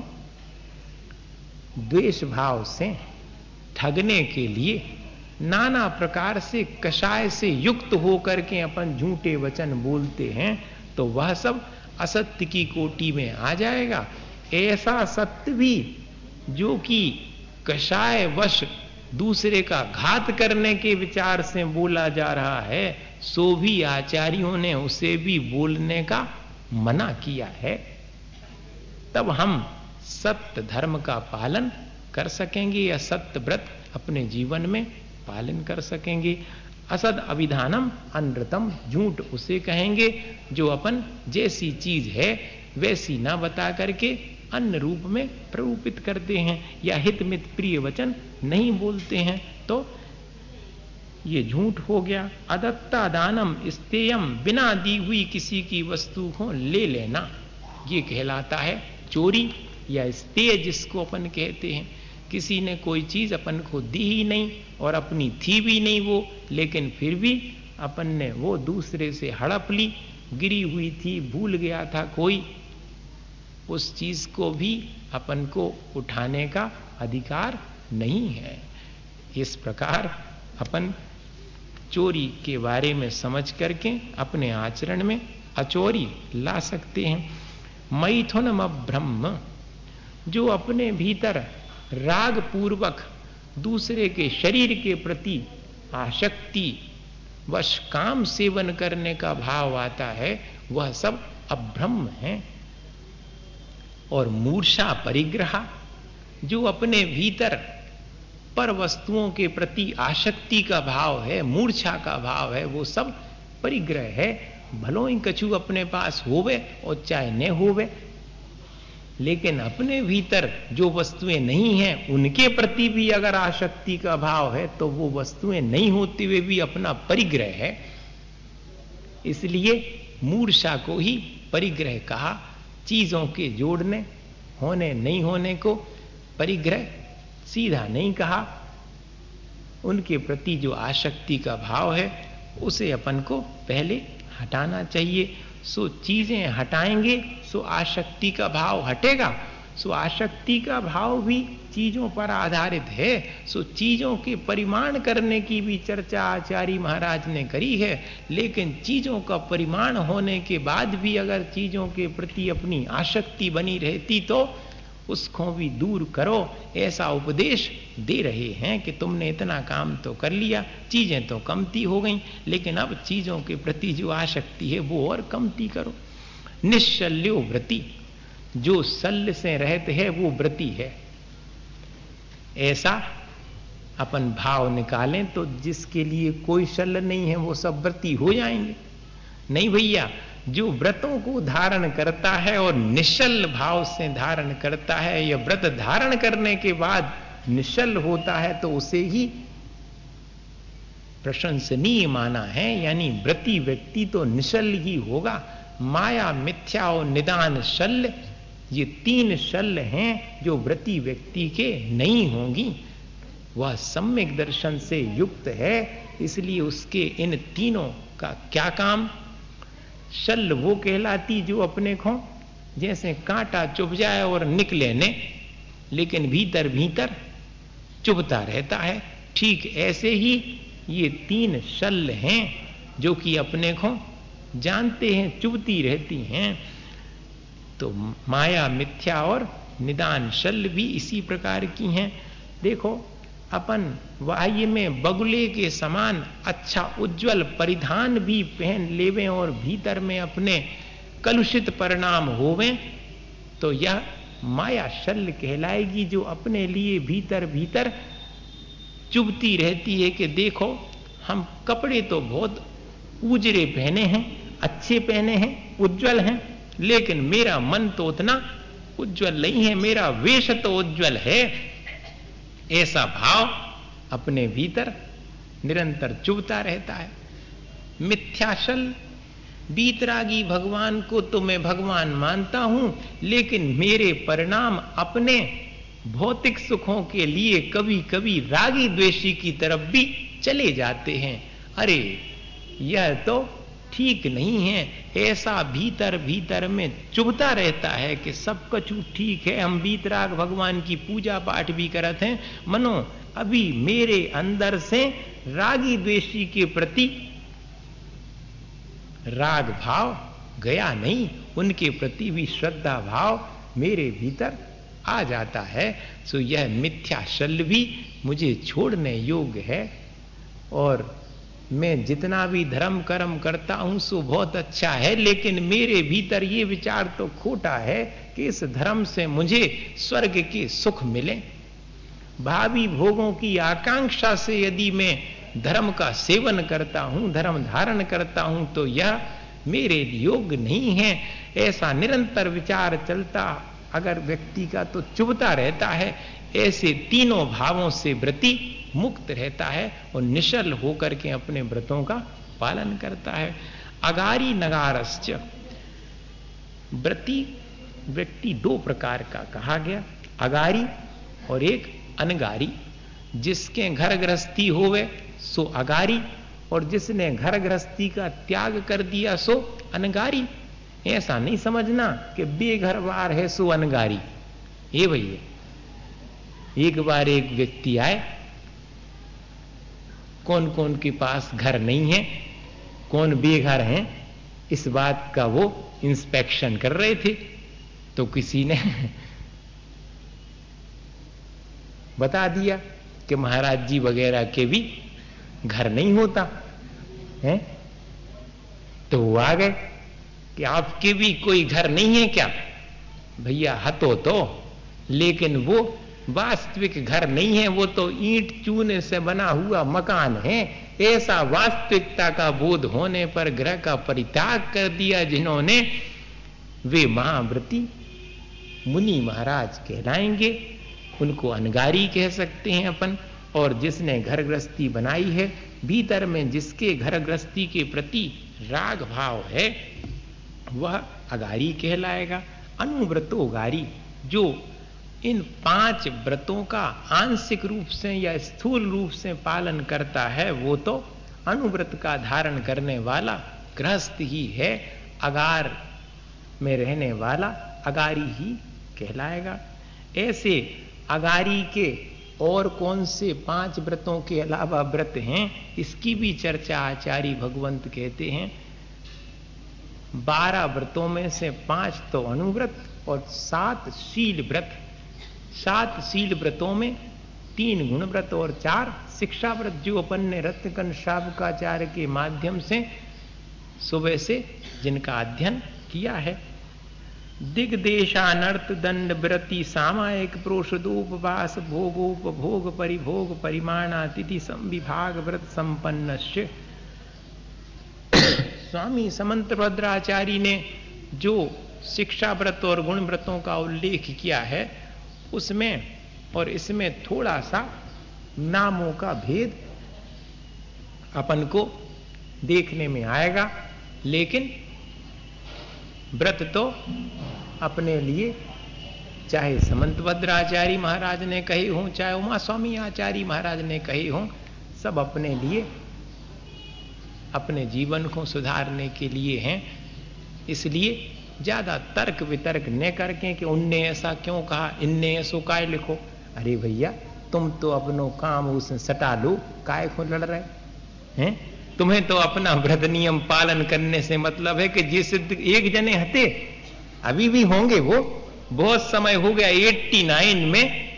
द्वेष भाव से ठगने के लिए नाना प्रकार से कषाय से युक्त होकर के अपन झूठे वचन बोलते हैं, तो वह सब असत्य की कोटि में आ जाएगा। ऐसा सत्य भी जो कि कषाय वश दूसरे का घात करने के विचार से बोला जा रहा है, सो भी आचार्यों ने उसे भी बोलने का मना किया है। तब हम सत्य धर्म का पालन कर सकेंगे या सत्य व्रत अपने जीवन में पालन कर सकेंगे। असद अभिधानम अनृतम, झूठ उसे कहेंगे जो अपन जैसी चीज है वैसी ना बता करके अन्य रूप में प्ररूपित करते हैं या हित मित प्रिय वचन नहीं बोलते हैं, तो ये झूठ हो गया। अदत्ता दानम स्तेयम, बिना दी हुई किसी की वस्तु को ले लेना, ये कहलाता है चोरी या स्तेय, जिसको अपन कहते हैं। किसी ने कोई चीज अपन को दी ही नहीं और अपनी थी भी नहीं वो, लेकिन फिर भी अपन ने वो दूसरे से हड़प ली, गिरी हुई थी, भूल गया था कोई, उस चीज को भी अपन को उठाने का अधिकार नहीं है। इस प्रकार अपन चोरी के बारे में समझ करके अपने आचरण में अचोरी ला सकते हैं। मैथुनम ब्रह्म, जो अपने भीतर राग पूर्वक दूसरे के शरीर के प्रति आसक्ति वश काम सेवन करने का भाव आता है, वह सब अब्रह्म है। और मूर्छा परिग्रह, जो अपने भीतर पर वस्तुओं के प्रति आसक्ति का भाव है, मूर्छा का भाव है, वो सब परिग्रह है। भलो ही कछु अपने पास होवे और चाहे न होवे, लेकिन अपने भीतर जो वस्तुएं नहीं हैं उनके प्रति भी अगर आसक्ति का भाव है, तो वो वस्तुएं नहीं होते हुए भी अपना परिग्रह है। इसलिए मूर्छा को ही परिग्रह कहा। चीजों के जोड़ने, होने नहीं होने को परिग्रह सीधा नहीं कहा। उनके प्रति जो आसक्ति का भाव है उसे अपन को पहले हटाना चाहिए। सो चीजें हटाएंगे सो आसक्ति का भाव हटेगा। सो आसक्ति का भाव भी चीजों पर आधारित है। सो चीजों के परिमाण करने की भी चर्चा आचार्य महाराज ने करी है, लेकिन चीजों का परिमाण होने के बाद भी अगर चीजों के प्रति अपनी आसक्ति बनी रहती तो उसको भी दूर करो, ऐसा उपदेश दे रहे हैं कि तुमने इतना काम तो कर लिया, चीजें तो कमती हो गई, लेकिन अब चीजों के प्रति जो आसक्ति है वो और कमती करो। निश्चल्यो व्रति, जो शल्य से रहते हैं वो व्रति है, ऐसा अपन भाव निकालें तो जिसके लिए कोई शल्य नहीं है वो सब व्रति हो जाएंगे। नहीं भैया, जो व्रतों को धारण करता है और निश्चल भाव से धारण करता है, या व्रत धारण करने के बाद निश्चल होता है, तो उसे ही प्रशंसनीय माना है। यानी व्रती व्यक्ति तो निश्चल ही होगा। माया, मिथ्या और निदान शल्य, ये तीन शल्य हैं जो व्रती व्यक्ति के नहीं होंगी। वह सम्यक दर्शन से युक्त है, इसलिए उसके इन तीनों का क्या काम। शल्य वो कहलाती जो अपने को जैसे कांटा चुभ जाए और निकले ने, लेकिन भीतर भीतर चुभता रहता है, ठीक ऐसे ही ये तीन शल्य हैं जो कि अपने को जानते हैं चुभती रहती हैं। तो माया, मिथ्या और निदान शल्य भी इसी प्रकार की हैं। देखो, अपन बाह्य में बगुले के समान अच्छा उज्जवल परिधान भी पहन लेवें और भीतर में अपने कलुषित परिणाम होवें, तो यह माया शल्य कहलाएगी, जो अपने लिए भीतर भीतर चुभती रहती है कि देखो हम कपड़े तो बहुत उजरे पहने हैं, अच्छे पहने हैं, उज्जवल हैं, लेकिन मेरा मन तो उतना उज्जवल नहीं है, मेरा वेश तो उज्जवल है। ऐसा भाव अपने भीतर निरंतर चुभता रहता है। मिथ्याशल बीतरागी भगवान को तो मैं भगवान मानता हूं, लेकिन मेरे परिणाम अपने भौतिक सुखों के लिए कभी कभी रागी द्वेषी की तरफ भी चले जाते हैं। अरे यह तो ठीक नहीं है। ऐसा भीतर भीतर में चुभता रहता है कि सब कछु ठीक है, हम बीतराग भगवान की पूजा पाठ भी करते हैं, मनो अभी मेरे अंदर से रागी द्वेषी के प्रति राग भाव गया नहीं, उनके प्रति भी श्रद्धा भाव मेरे भीतर आ जाता है। सो यह मिथ्या शल्य भी मुझे छोड़ने योग्य है, और मैं जितना भी धर्म कर्म करता हूं सो बहुत अच्छा है, लेकिन मेरे भीतर ये विचार तो खोटा है कि इस धर्म से मुझे स्वर्ग के सुख मिले। भावी भोगों की आकांक्षा से यदि मैं धर्म का सेवन करता हूं, धर्म धारण करता हूं, तो यह मेरे योग्य नहीं है। ऐसा निरंतर विचार चलता अगर व्यक्ति का तो चुभता रहता है। ऐसे तीनों भावों से व्रती मुक्त रहता है और निश्चल होकर के अपने व्रतों का पालन करता है। अगारी नगारश्च, व्रती व्यक्ति दो प्रकार का कहा गया, अगारी और एक अनगारी। जिसके घर गृहस्थी होवे सो अगारी, और जिसने घर गृहस्थी का त्याग कर दिया सो अनगारी। ऐसा नहीं समझना कि बेघर बार है सो अनगारी। हे भैया, एक बार एक व्यक्ति आए, कौन कौन के पास घर नहीं है, कौन बेघर हैं, इस बात का वो इंस्पेक्शन कर रहे थे। तो किसी ने बता दिया कि महाराज जी वगैरह के भी घर नहीं होता है। तो वो आ गए कि आपके भी कोई घर नहीं है क्या? भैया हतो तो, लेकिन वो वास्तविक घर नहीं है, वो तो ईंट चूने से बना हुआ मकान है। ऐसा वास्तविकता का बोध होने पर ग्रह का परित्याग कर दिया जिन्होंने, वे महाव्रती मुनि महाराज कहलाएंगे। उनको अनगारी कह सकते हैं अपन। और जिसने घर गृहस्थी बनाई है, भीतर में जिसके घर गृहस्थी के प्रति राग भाव है, वह अगारी कहलाएगा। अनुव्रतो गारी, जो इन पांच व्रतों का आंशिक रूप से या स्थूल रूप से पालन करता है, वो तो अनुव्रत का धारण करने वाला गृहस्थ ही है। अगार में रहने वाला अगारी ही कहलाएगा। ऐसे अगारी के और कौन से पांच व्रतों के अलावा व्रत हैं, इसकी भी चर्चा आचार्य भगवंत कहते हैं। बारह व्रतों में से पांच तो अनुव्रत और सात शील व्रत। सात शील व्रतों में तीन गुण व्रत और चार शिक्षा व्रत, जो अपन ने रत्नकन शावकाचार्य के माध्यम से सुबह से जिनका अध्ययन किया है। दिग्देशानर्थ दंड व्रति सामायिक प्रोषदोपवास भोगोपभोग परिभोग परिमाणातिथि संविभाग व्रत संपन्नस्य। स्वामी समंत भद्राचार्य ने जो शिक्षा व्रत और गुण व्रतों का उल्लेख किया है, उसमें और इसमें थोड़ा सा नामों का भेद अपन को देखने में आएगा, लेकिन व्रत तो अपने लिए चाहे समंत भद्राचार्य महाराज ने कहे हों, चाहे उमा स्वामी आचार्य महाराज ने कहे हों, सब अपने लिए अपने जीवन को सुधारने के लिए हैं। इसलिए ज्यादा तर्क वितर्क न करके कि उनने ऐसा क्यों कहा, इनने ऐसो काय लिखो। अरे भैया, तुम तो अपनो काम उसने सटा लो, काय को लड़ रहे हैं? तुम्हें तो अपना व्रत नियम पालन करने से मतलब है कि जिस एक जने हते, अभी भी होंगे, वो बहुत समय हो गया, एट्टी नाइन में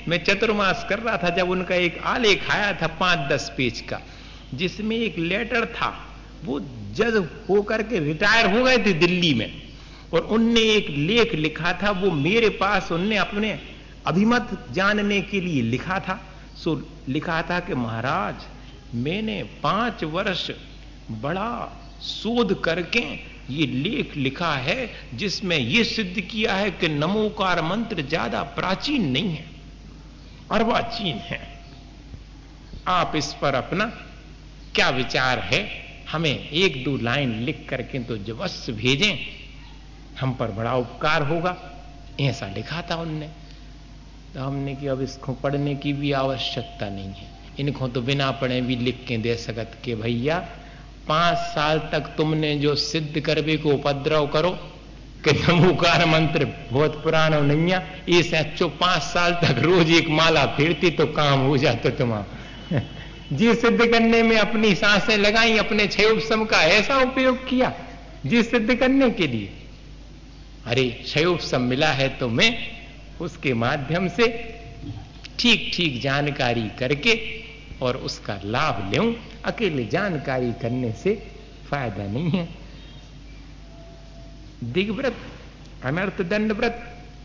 मैं चतुर्मास कर रहा था जब उनका एक आलेख आया था पांच दस पेज का, जिसमें एक लेटर था। वो जज होकर के रिटायर हो गए थे दिल्ली में, और उनने एक लेख लिखा था, वो मेरे पास उनने अपने अभिमत जानने के लिए लिखा था। सो लिखा था कि महाराज, मैंने पांच वर्ष बड़ा शोध करके ये लेख लिखा है, जिसमें ये सिद्ध किया है कि नमोकार मंत्र ज्यादा प्राचीन नहीं है, अर्वाचीन है। आप इस पर अपना क्या विचार है, हमें एक दो लाइन लिख करके तो जवस्य भेजें, हम पर बड़ा उपकार होगा। ऐसा लिखा था उनने। तो हमने कि अब इसको पढ़ने की भी आवश्यकता नहीं है, इनको तो बिना पढ़े भी लिख के दे सकत के भैया पांच साल तक तुमने जो सिद्ध करवे को उपद्रव करो कि नमोकार मंत्र बहुत पुराना नहीं है, इसे अच्छो पांच साल तक रोज एक माला फेरती तो काम हो जाता तुम्हारा। जी सिद्ध करने में अपनी सांसें लगाई, अपने छह उपसम का ऐसा उपयोग किया जी सिद्ध करने के लिए। अरे छह उपसम मिला है तो मैं उसके माध्यम से ठीक ठीक जानकारी करके और उसका लाभ लूं। अकेले जानकारी करने से फायदा नहीं है। दिग्व्रत, अनर्थ दंड व्रत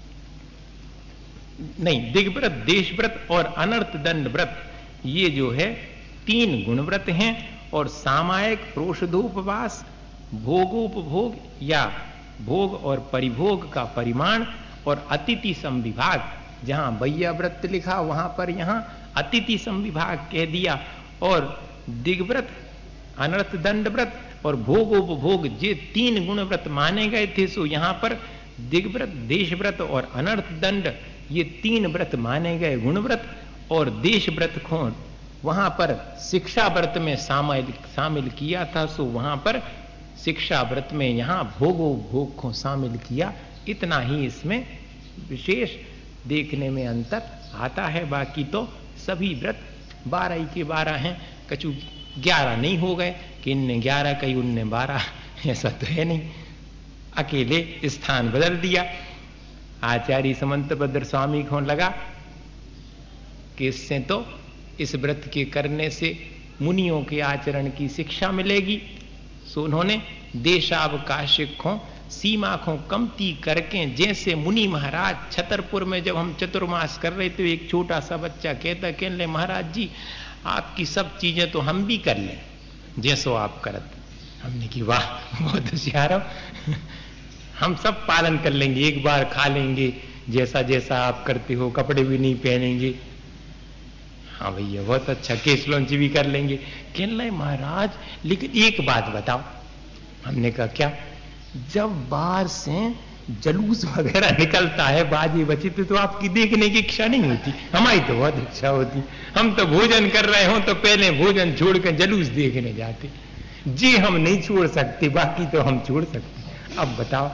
नहीं, दिग्व्रत, देशव्रत और अनर्थ दंड व्रत, ये जो है तीन गुणव्रत हैं। और सामायिक प्रोषधोपवास, भोगोपभोग या भोग और परिभोग का परिमाण, और अतिथि संविभाग, जहां भैया व्रत लिखा वहां पर यहां अतिथि संविभाग कह दिया। और दिग्व्रत, अनर्थ दंड व्रत और भोगोपभोग, ये तीन गुण व्रत माने गए थे। सो यहां पर दिग्व्रत, देशव्रत और अनर्थ दंड, ये तीन व्रत माने गए गुण व्रत। और देश व्रत को वहां पर शिक्षा व्रत में शामिल शामिल किया था। सो वहां पर शिक्षा व्रत में यहां भोगोपभोग को शामिल किया। इतना ही इसमें विशेष देखने में अंतर आता है। बाकी तो सभी व्रत बारह ही के बारह हैं, कछु ग्यारह नहीं हो गए कि इनने ग्यारह कही उनने बारह, ऐसा तो है नहीं। अकेले स्थान बदल दिया। आचार्य समंतभद्र स्वामी को लगा कि इससे तो इस व्रत के करने से मुनियों के आचरण की शिक्षा मिलेगी। सो उन्होंने देशावकाशिक को सीमा को कमती करके, जैसे मुनि महाराज छतरपुर में जब हम चतुर्मास कर रहे थे, एक छोटा सा बच्चा कहता कह ले महाराज जी आपकी सब चीजें तो हम भी कर लें जैसो आप करत। हमने की वाह बहुत होशियार हो, हम सब पालन कर लेंगे, एक बार खा लेंगे जैसा जैसा आप करते हो, कपड़े भी नहीं पहनेंगे। हाँ भैया बहुत अच्छा, केस लॉन्च भी कर लेंगे। कहने लगे महाराज लेकिन एक बात बताओ। हमने कहा क्या? जब बाहर से जलूस वगैरह निकलता है बाजी बचती तो आपकी देखने की इच्छा नहीं होती, हमारी तो बहुत इच्छा होती। हम तो भोजन कर रहे हो तो पहले भोजन छोड़कर जलूस देखने जाते। जी हम नहीं छोड़ सकते, बाकी तो हम छोड़ सकते। अब बताओ,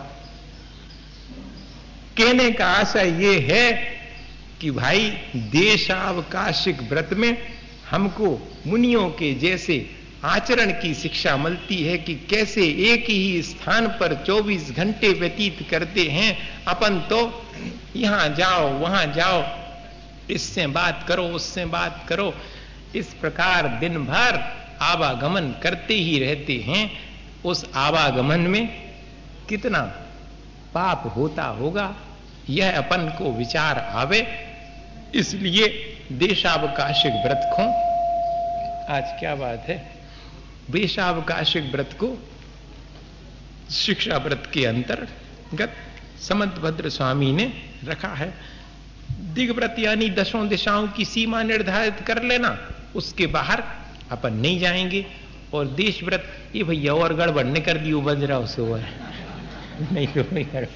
कहने का आशय ये है कि भाई देशावकाशिक व्रत में हमको मुनियों के जैसे आचरण की शिक्षा मिलती है कि कैसे एक ही स्थान पर चौबीस घंटे व्यतीत करते हैं। अपन तो यहां जाओ वहां जाओ, इससे बात करो उससे बात करो, इस प्रकार दिन भर आवागमन करते ही रहते हैं। उस आवागमन में कितना पाप होता होगा यह अपन को विचार आवे। इसलिए देशावकाशिक व्रत को, आज क्या बात है, देशावकाशिक व्रत को शिक्षा व्रत के अंतर्गत समंतभद्र स्वामी ने रखा है। दिग्व्रत यानी दसों दिशाओं की सीमा निर्धारित कर लेना, उसके बाहर अपन नहीं जाएंगे। और देश व्रत, ये भैया और गड़बड़ न कर दियो बजराव से और नहीं तो नहीं कर।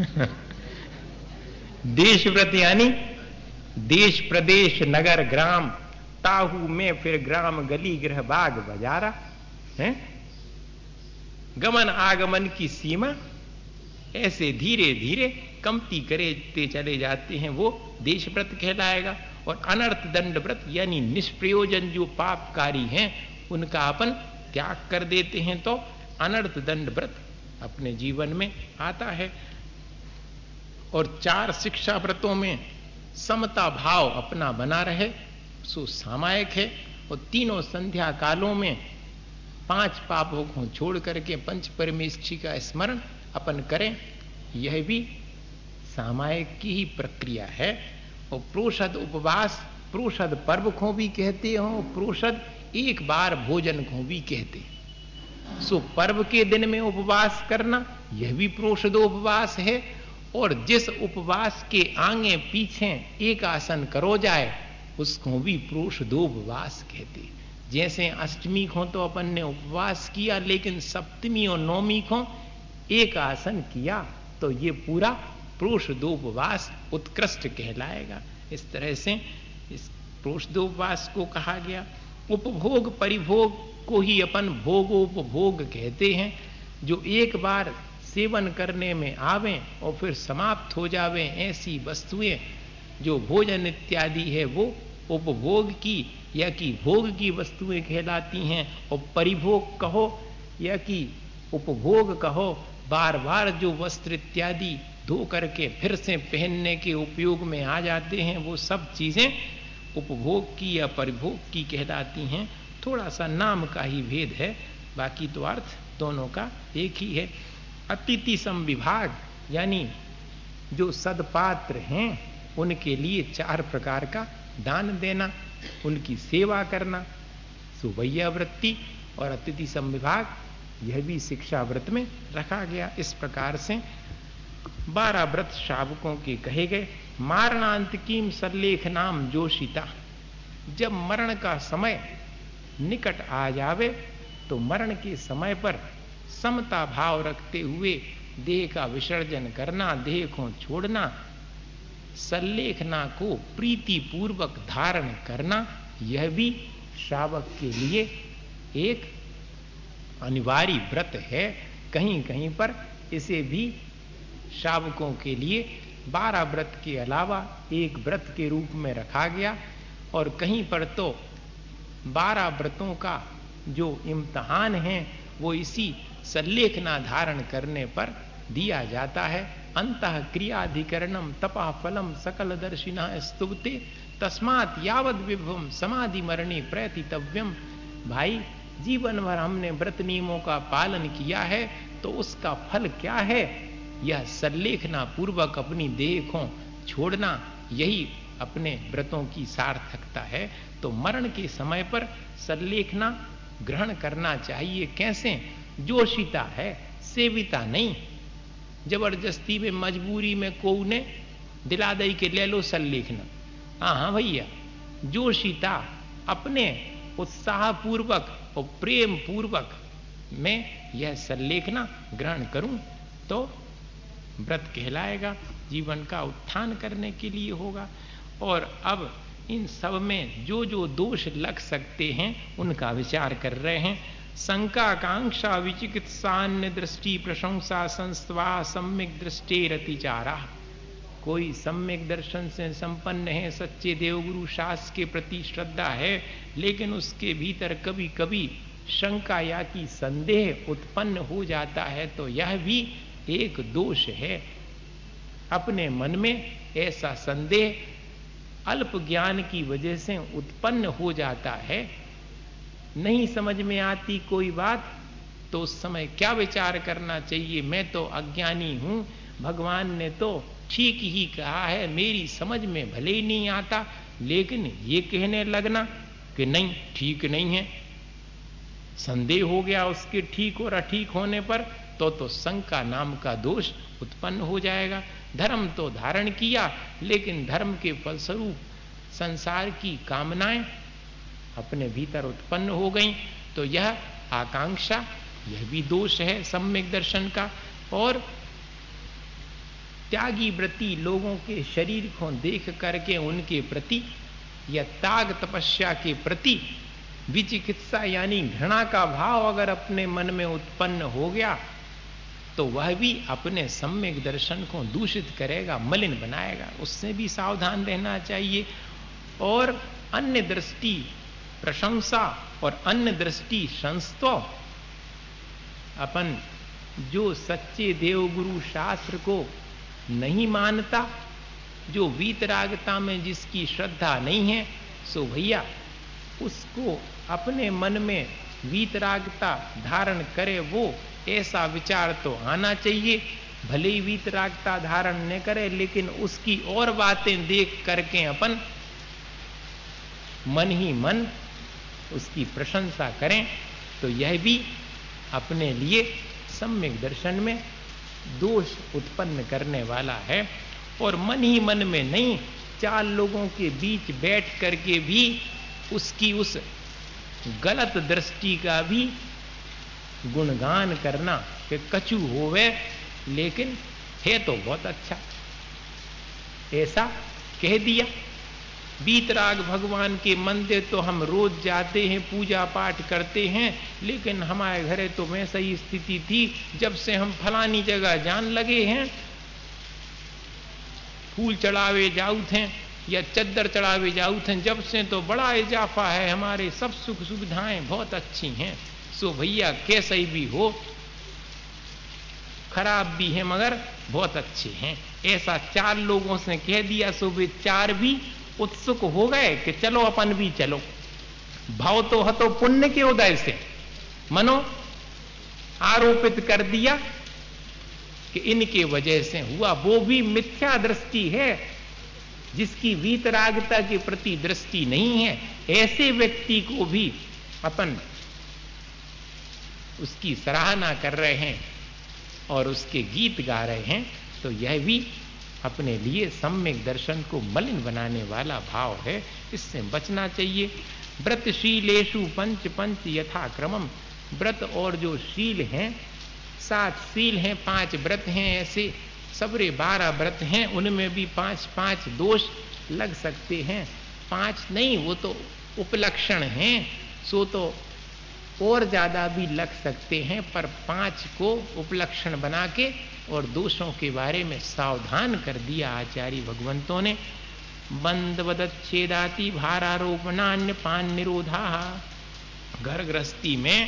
देश व्रत यानी देश प्रदेश नगर ग्राम ताहू में फिर ग्राम गली गृह बाग बाजारा है, गमन आगमन की सीमा ऐसे धीरे धीरे कमती करते चले जाते हैं, वो देश व्रत कहलाएगा। और अनर्थ दंड व्रत यानी निष्प्रयोजन जो पापकारी हैं उनका अपन त्याग कर देते हैं, तो अनर्थ दंड व्रत अपने जीवन में आता है। और चार शिक्षा व्रतों में समता भाव अपना बना रहे, सो सामायिक है। और तीनों संध्या कालों में पांच पापों को छोड़ करके पंच परमेष्ठी का स्मरण अपन करें, यह भी सामायिक की ही प्रक्रिया है। और प्रोषद उपवास, प्रोषद पर्व को भी कहते हो, प्रोषद एक बार भोजन को भी कहते। सो पर्व के दिन में उपवास करना यह भी प्रोषदोपवास है। और जिस उपवास के आगे पीछे एक आसन करो जाए उसको भी प्रोषदोपवास कहते। जैसे अष्टमी को तो अपन ने उपवास किया, लेकिन सप्तमी और नौमी को एक आसन किया, तो ये पूरा प्रोषदोपवास उत्कृष्ट कहलाएगा। इस तरह से इस प्रोषदोपवास को कहा गया। उपभोग परिभोग को ही अपन भोगोपभोग कहते हैं। जो एक बार सेवन करने में आवे और फिर समाप्त हो जावे, ऐसी वस्तुएं जो भोजन इत्यादि है वो उपभोग की या कि भोग की वस्तुएं कहलाती हैं। और परिभोग कहो या कि उपभोग कहो, बार बार जो वस्त्र इत्यादि धो करके फिर से पहनने के उपयोग में आ जाते हैं, वो सब चीजें उपभोग की या परिभोग की कहलाती हैं। थोड़ा सा नाम का ही भेद है, बाकी तो अर्थ दोनों का एक ही है। अतिथि संविभाग यानी जो सदपात्र हैं उनके लिए चार प्रकार का दान देना, उनकी सेवा करना, सुवैया वृत्ति और अतिथि संविभाग, यह भी शिक्षा व्रत में रखा गया। इस प्रकार से बारह व्रत शावकों के कहे गए। मारणांतिकीम सल्लेख नाम जोशिता, जब मरण का समय निकट आ जावे तो मरण के समय पर समता भाव रखते हुए देह का विसर्जन करना, देह को छोड़ना, सल्लेखना को प्रीति पूर्वक धारण करना, यह भी श्रावक के लिए एक अनिवार्य व्रत है। कहीं कहीं पर इसे भी श्रावकों के लिए बारह व्रत के अलावा एक व्रत के रूप में रखा गया। और कहीं पर तो बारह व्रतों का जो इम्तहान है वो इसी सल्लेखना धारण करने पर दिया जाता है। अंतः क्रियाधिकरणम तपा फलम सकल दर्शिना स्तुवते तस्मात् यावद विभवम समाधि मरणे प्रयतितव्यम। भाई, जीवन भर हमने व्रत नियमों का पालन किया है तो उसका फल क्या है? यह सल्लेखना पूर्वक अपनी देह को छोड़ना, यही अपने व्रतों की सार्थकता है। तो मरण के समय पर सल्लेखना ग्रहण करना चाहिए। कैसे? जोशिता है, सेविता नहीं। जबरदस्ती में, मजबूरी में को ने दिला दई के ले लो सल्लेखना। हाँ हाँ भैया, जोशिता अपने उत्साह पूर्वक और प्रेम पूर्वक मैं यह सल्लेखना ग्रहण करूं तो व्रत कहलाएगा, जीवन का उत्थान करने के लिए होगा। और अब इन सब में जो जो दोष लग सकते हैं उनका विचार कर रहे हैं। शंका, कांक्षा, विचिकित्सान्य दृष्टि, प्रशंसा, संस्वा, सम्यक दृष्टेरतिचारा। कोई सम्यक दर्शन से संपन्न है, सच्चे देवगुरु शास्त्र के प्रति श्रद्धा है, लेकिन उसके भीतर कभी कभी शंका या कि संदेह उत्पन्न हो जाता है, तो यह भी एक दोष है। अपने मन में ऐसा संदेह अल्प ज्ञान की वजह से उत्पन्न हो जाता है, नहीं समझ में आती कोई बात, तो उस समय क्या विचार करना चाहिए? मैं तो अज्ञानी हूं, भगवान ने तो ठीक ही कहा है, मेरी समझ में भले ही नहीं आता, लेकिन ये कहने लगना कि नहीं, ठीक नहीं है, संदेह हो गया उसके ठीक और अठीक होने पर, तो तो शंका नाम का दोष उत्पन्न हो जाएगा। धर्म तो धारण किया, लेकिन धर्म के फलस्वरूप संसार की कामनाएं अपने भीतर उत्पन्न हो गई, तो यह आकांक्षा, यह भी दोष है सम्यक दर्शन का। और त्यागी व्रती लोगों के शरीर को देख करके उनके प्रति या त्याग तपस्या के प्रति विचिकित्सा यानी घृणा का भाव अगर अपने मन में उत्पन्न हो गया, तो वह भी अपने सम्यक दर्शन को दूषित करेगा, मलिन बनाएगा। उससे भी सावधान रहना चाहिए। और अन्य दृष्टि प्रशंसा और अन्य दृष्टि संस्तव, अपन जो सच्चे देवगुरु शास्त्र को नहीं मानता जो वीतरागता में जिसकी श्रद्धा नहीं है, सो भैया उसको अपने मन में वीतरागता धारण करे, वो ऐसा विचार तो आना चाहिए। भले ही वीतरागता धारण न करे, लेकिन उसकी और बातें देख करके अपन मन ही मन उसकी प्रशंसा करें, तो यह भी अपने लिए सम्यक दर्शन में दोष उत्पन्न करने वाला है। और मन ही मन में नहीं, चार लोगों के बीच बैठ करके भी उसकी उस गलत दृष्टि का भी गुणगान करना कि कछु होवे लेकिन है तो बहुत अच्छा, ऐसा कह दिया। वीतराग भगवान के मंदिर तो हम रोज जाते हैं, पूजा पाठ करते हैं, लेकिन हमारे घरे तो वैसा ही स्थिति थी, जब से हम फलानी जगह जान लगे हैं, फूल चढ़ावे जाऊ थे या चद्दर चढ़ावे जाऊ थे, जब से तो बड़ा इजाफा है, हमारे सब सुख सुविधाएं बहुत अच्छी हैं। सो भैया कैसा ही भी हो, खराब भी है मगर बहुत अच्छे हैं, ऐसा चार लोगों से कह दिया। सो वे चार भी उत्सुक हो गए कि चलो अपन भी चलो। भाव तो हतो पुण्य के उदय से मनो आरोपित कर दिया कि इनके वजह से हुआ। वो भी मिथ्या दृष्टि है, जिसकी वीतरागता के प्रति दृष्टि नहीं है, ऐसे व्यक्ति को भी अपन उसकी सराहना कर रहे हैं और उसके गीत गा रहे हैं, तो यह भी अपने लिए सम्यक दर्शन को मलिन बनाने वाला भाव है। इससे बचना चाहिए। व्रतशीलेषु पंच पंच यथाक्रमम, व्रत और जो शील हैं, सात शील हैं, पांच व्रत हैं, ऐसे सबरे बारह व्रत हैं, उनमें भी पांच पांच दोष लग सकते हैं। पांच नहीं, वो तो उपलक्षण हैं, सो तो और ज्यादा भी लग सकते हैं, पर पांच को उपलक्षण बना के और दोषों के बारे में सावधान कर दिया आचार्य भगवंतों ने। बंद वदच्छेदाति भारारोपणान्य पान निरोधा, घर गृहस्थी में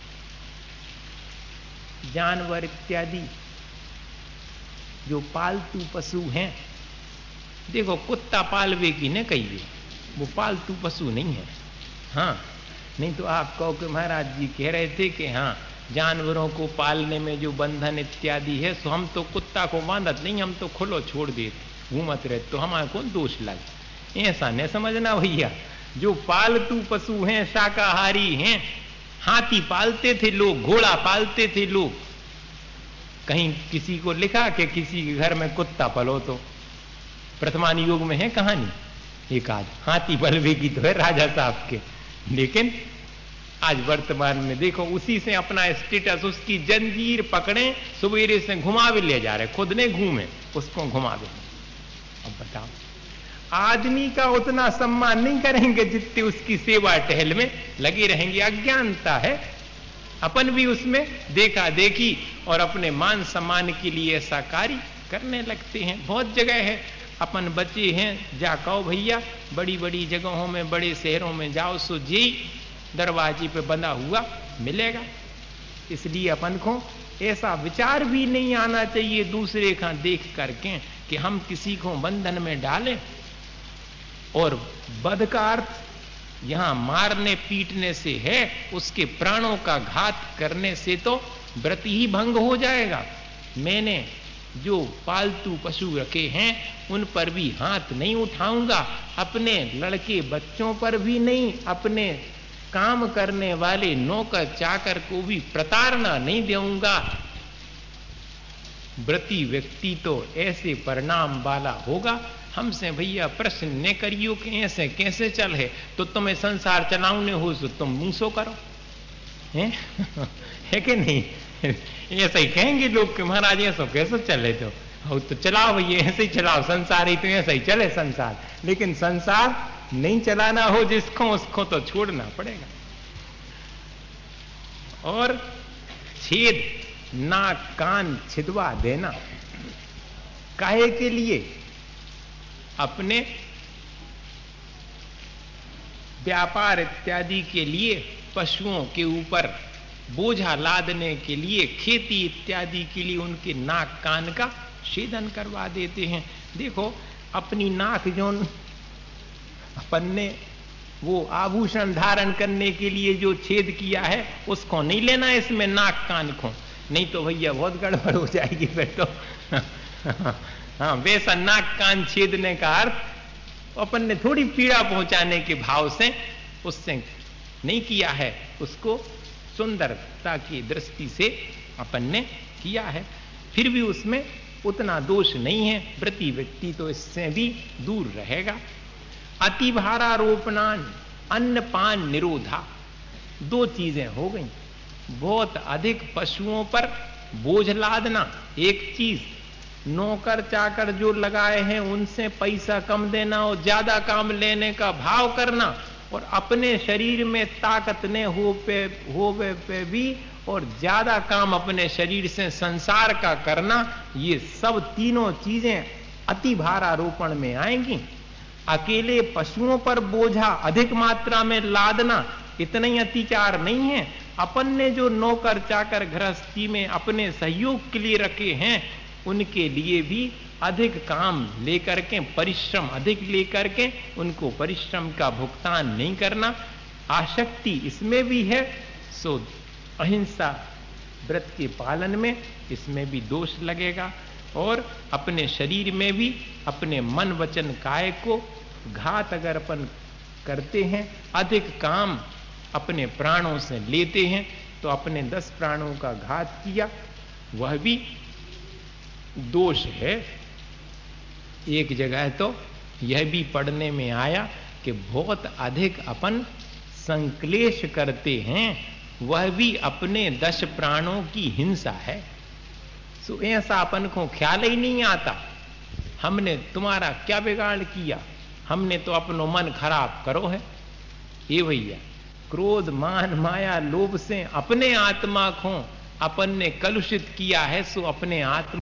जानवर इत्यादि जो पालतू पशु हैं, देखो कुत्ता पालवे की न कहिए, वो पालतू पशु नहीं है। हाँ, नहीं तो आप कहो कि महाराज जी कह रहे थे कि हाँ जानवरों को पालने में जो बंधन इत्यादि है, सो हम तो कुत्ता को बांधत नहीं, हम तो खुलो छोड़ देते, घूमत रहते, तो हमारा कौन दोष लगे, ऐसा न समझना भैया। जो पालतू पशु हैं, शाकाहारी हैं, हाथी पालते थे लोग, घोड़ा पालते थे लोग, कहीं किसी को लिखा कि किसी के घर में कुत्ता पलो, तो प्रथमान युग में है कहानी एक आध, हाथी पलवे की तो है राजा साहब के, लेकिन आज वर्तमान में देखो उसी से अपना स्टेटस, उसकी जंजीर पकड़े, सवेरे से घुमावे ले जा रहे, खुद ने घूमे उसको घुमावे। अब बताओ, आदमी का उतना सम्मान नहीं करेंगे जितने उसकी सेवा टहल में लगे रहेंगे। अज्ञानता है, अपन भी उसमें देखा देखी और अपने मान सम्मान के लिए ऐसा कार्य करने लगते हैं। बहुत जगह है, अपन बचे हैं, जा कहो भैया बड़ी बड़ी जगहों में, बड़े शहरों में जाओ, सो जी दरवाजे पे बंधा हुआ मिलेगा। इसलिए अपन को ऐसा विचार भी नहीं आना चाहिए दूसरे का देख करके कि हम किसी को बंधन में डालें। और वध का अर्थ यहां मारने पीटने से है, उसके प्राणों का घात करने से तो व्रत ही भंग हो जाएगा। मैंने जो पालतू पशु रखे हैं उन पर भी हाथ नहीं उठाऊंगा, अपने लड़के बच्चों पर भी नहीं, अपने काम करने वाले नौकर चाकर को भी प्रताड़ना नहीं दूंगा। व्रती व्यक्ति तो ऐसे परिणाम वाला होगा। हमसे भैया प्रश्न न करियो कि ऐसे कैसे चल है, तो तुम्हें संसार चलाउने हो तो तुम मूसो करो, है, है कि नहीं? ऐसा ही कहेंगे लोग कि महाराज ऐसा कैसे चले, तो हो तो चलाओ भैया, ऐसे ही चलाओ, संसार ही तो ऐसा ही चले संसार। लेकिन संसार नहीं चलाना हो जिसको, उसको तो छोड़ना पड़ेगा। और छेद, नाक कान छिदवा देना, काहे के लिए? अपने व्यापार इत्यादि के लिए, पशुओं के ऊपर बोझा लादने के लिए, खेती इत्यादि के लिए उनके नाक कान का छेदन करवा देते हैं। देखो अपनी नाक जोन अपन ने वो आभूषण धारण करने के लिए जो छेद किया है उसको नहीं लेना इसमें नाक कान को, नहीं तो भैया बहुत गड़बड़ हो जाएगी फिर तो। हाँ, वैसा नाक कान छेदने का अर्थ अपन ने थोड़ी पीड़ा पहुंचाने के भाव से उससे नहीं किया है, उसको सुंदरता की दृष्टि से अपन ने किया है, फिर भी उसमें उतना दोष नहीं है। व्रती व्यक्ति तो इससे भी दूर रहेगा। अतिभारारोपणान अन्नपान निरोधा, दो चीजें हो गई। बहुत अधिक पशुओं पर बोझ लादना एक चीज, नौकर चाकर जो लगाए हैं उनसे पैसा कम देना और ज्यादा काम लेने का भाव करना, और अपने शरीर में ताकत ने हो पे होवे पे भी और ज्यादा काम अपने शरीर से संसार का करना, ये सब तीनों चीजें अति भारारोपण में आएंगी। अकेले पशुओं पर बोझा अधिक मात्रा में लादना इतना ही अतिचार नहीं है। अपन ने जो नौकर चाकर गृहस्थी में अपने सहयोग के लिए रखे हैं उनके लिए भी अधिक काम लेकर के, परिश्रम अधिक लेकर के उनको परिश्रम का भुगतान नहीं करना, आसक्ति इसमें भी है। सो अहिंसा व्रत के पालन में इसमें भी दोष लगेगा, और अपने शरीर में भी अपने मन वचन काय को घात अगर अपन करते हैं, अधिक काम अपने प्राणों से लेते हैं, तो अपने दस प्राणों का घात किया, वह भी दोष है। एक जगह तो यह भी पढ़ने में आया कि बहुत अधिक अपन संक्लेश करते हैं, वह भी अपने दस प्राणों की हिंसा है। सो ऐसा अपन को ख्याल ही नहीं आता, हमने तुम्हारा क्या बिगाड़ किया, हमने तो अपनो मन खराब करो है। ये भैया क्रोध मान माया लोभ से अपने आत्मा को अपन ने कलुषित किया है, सो अपने आत्मा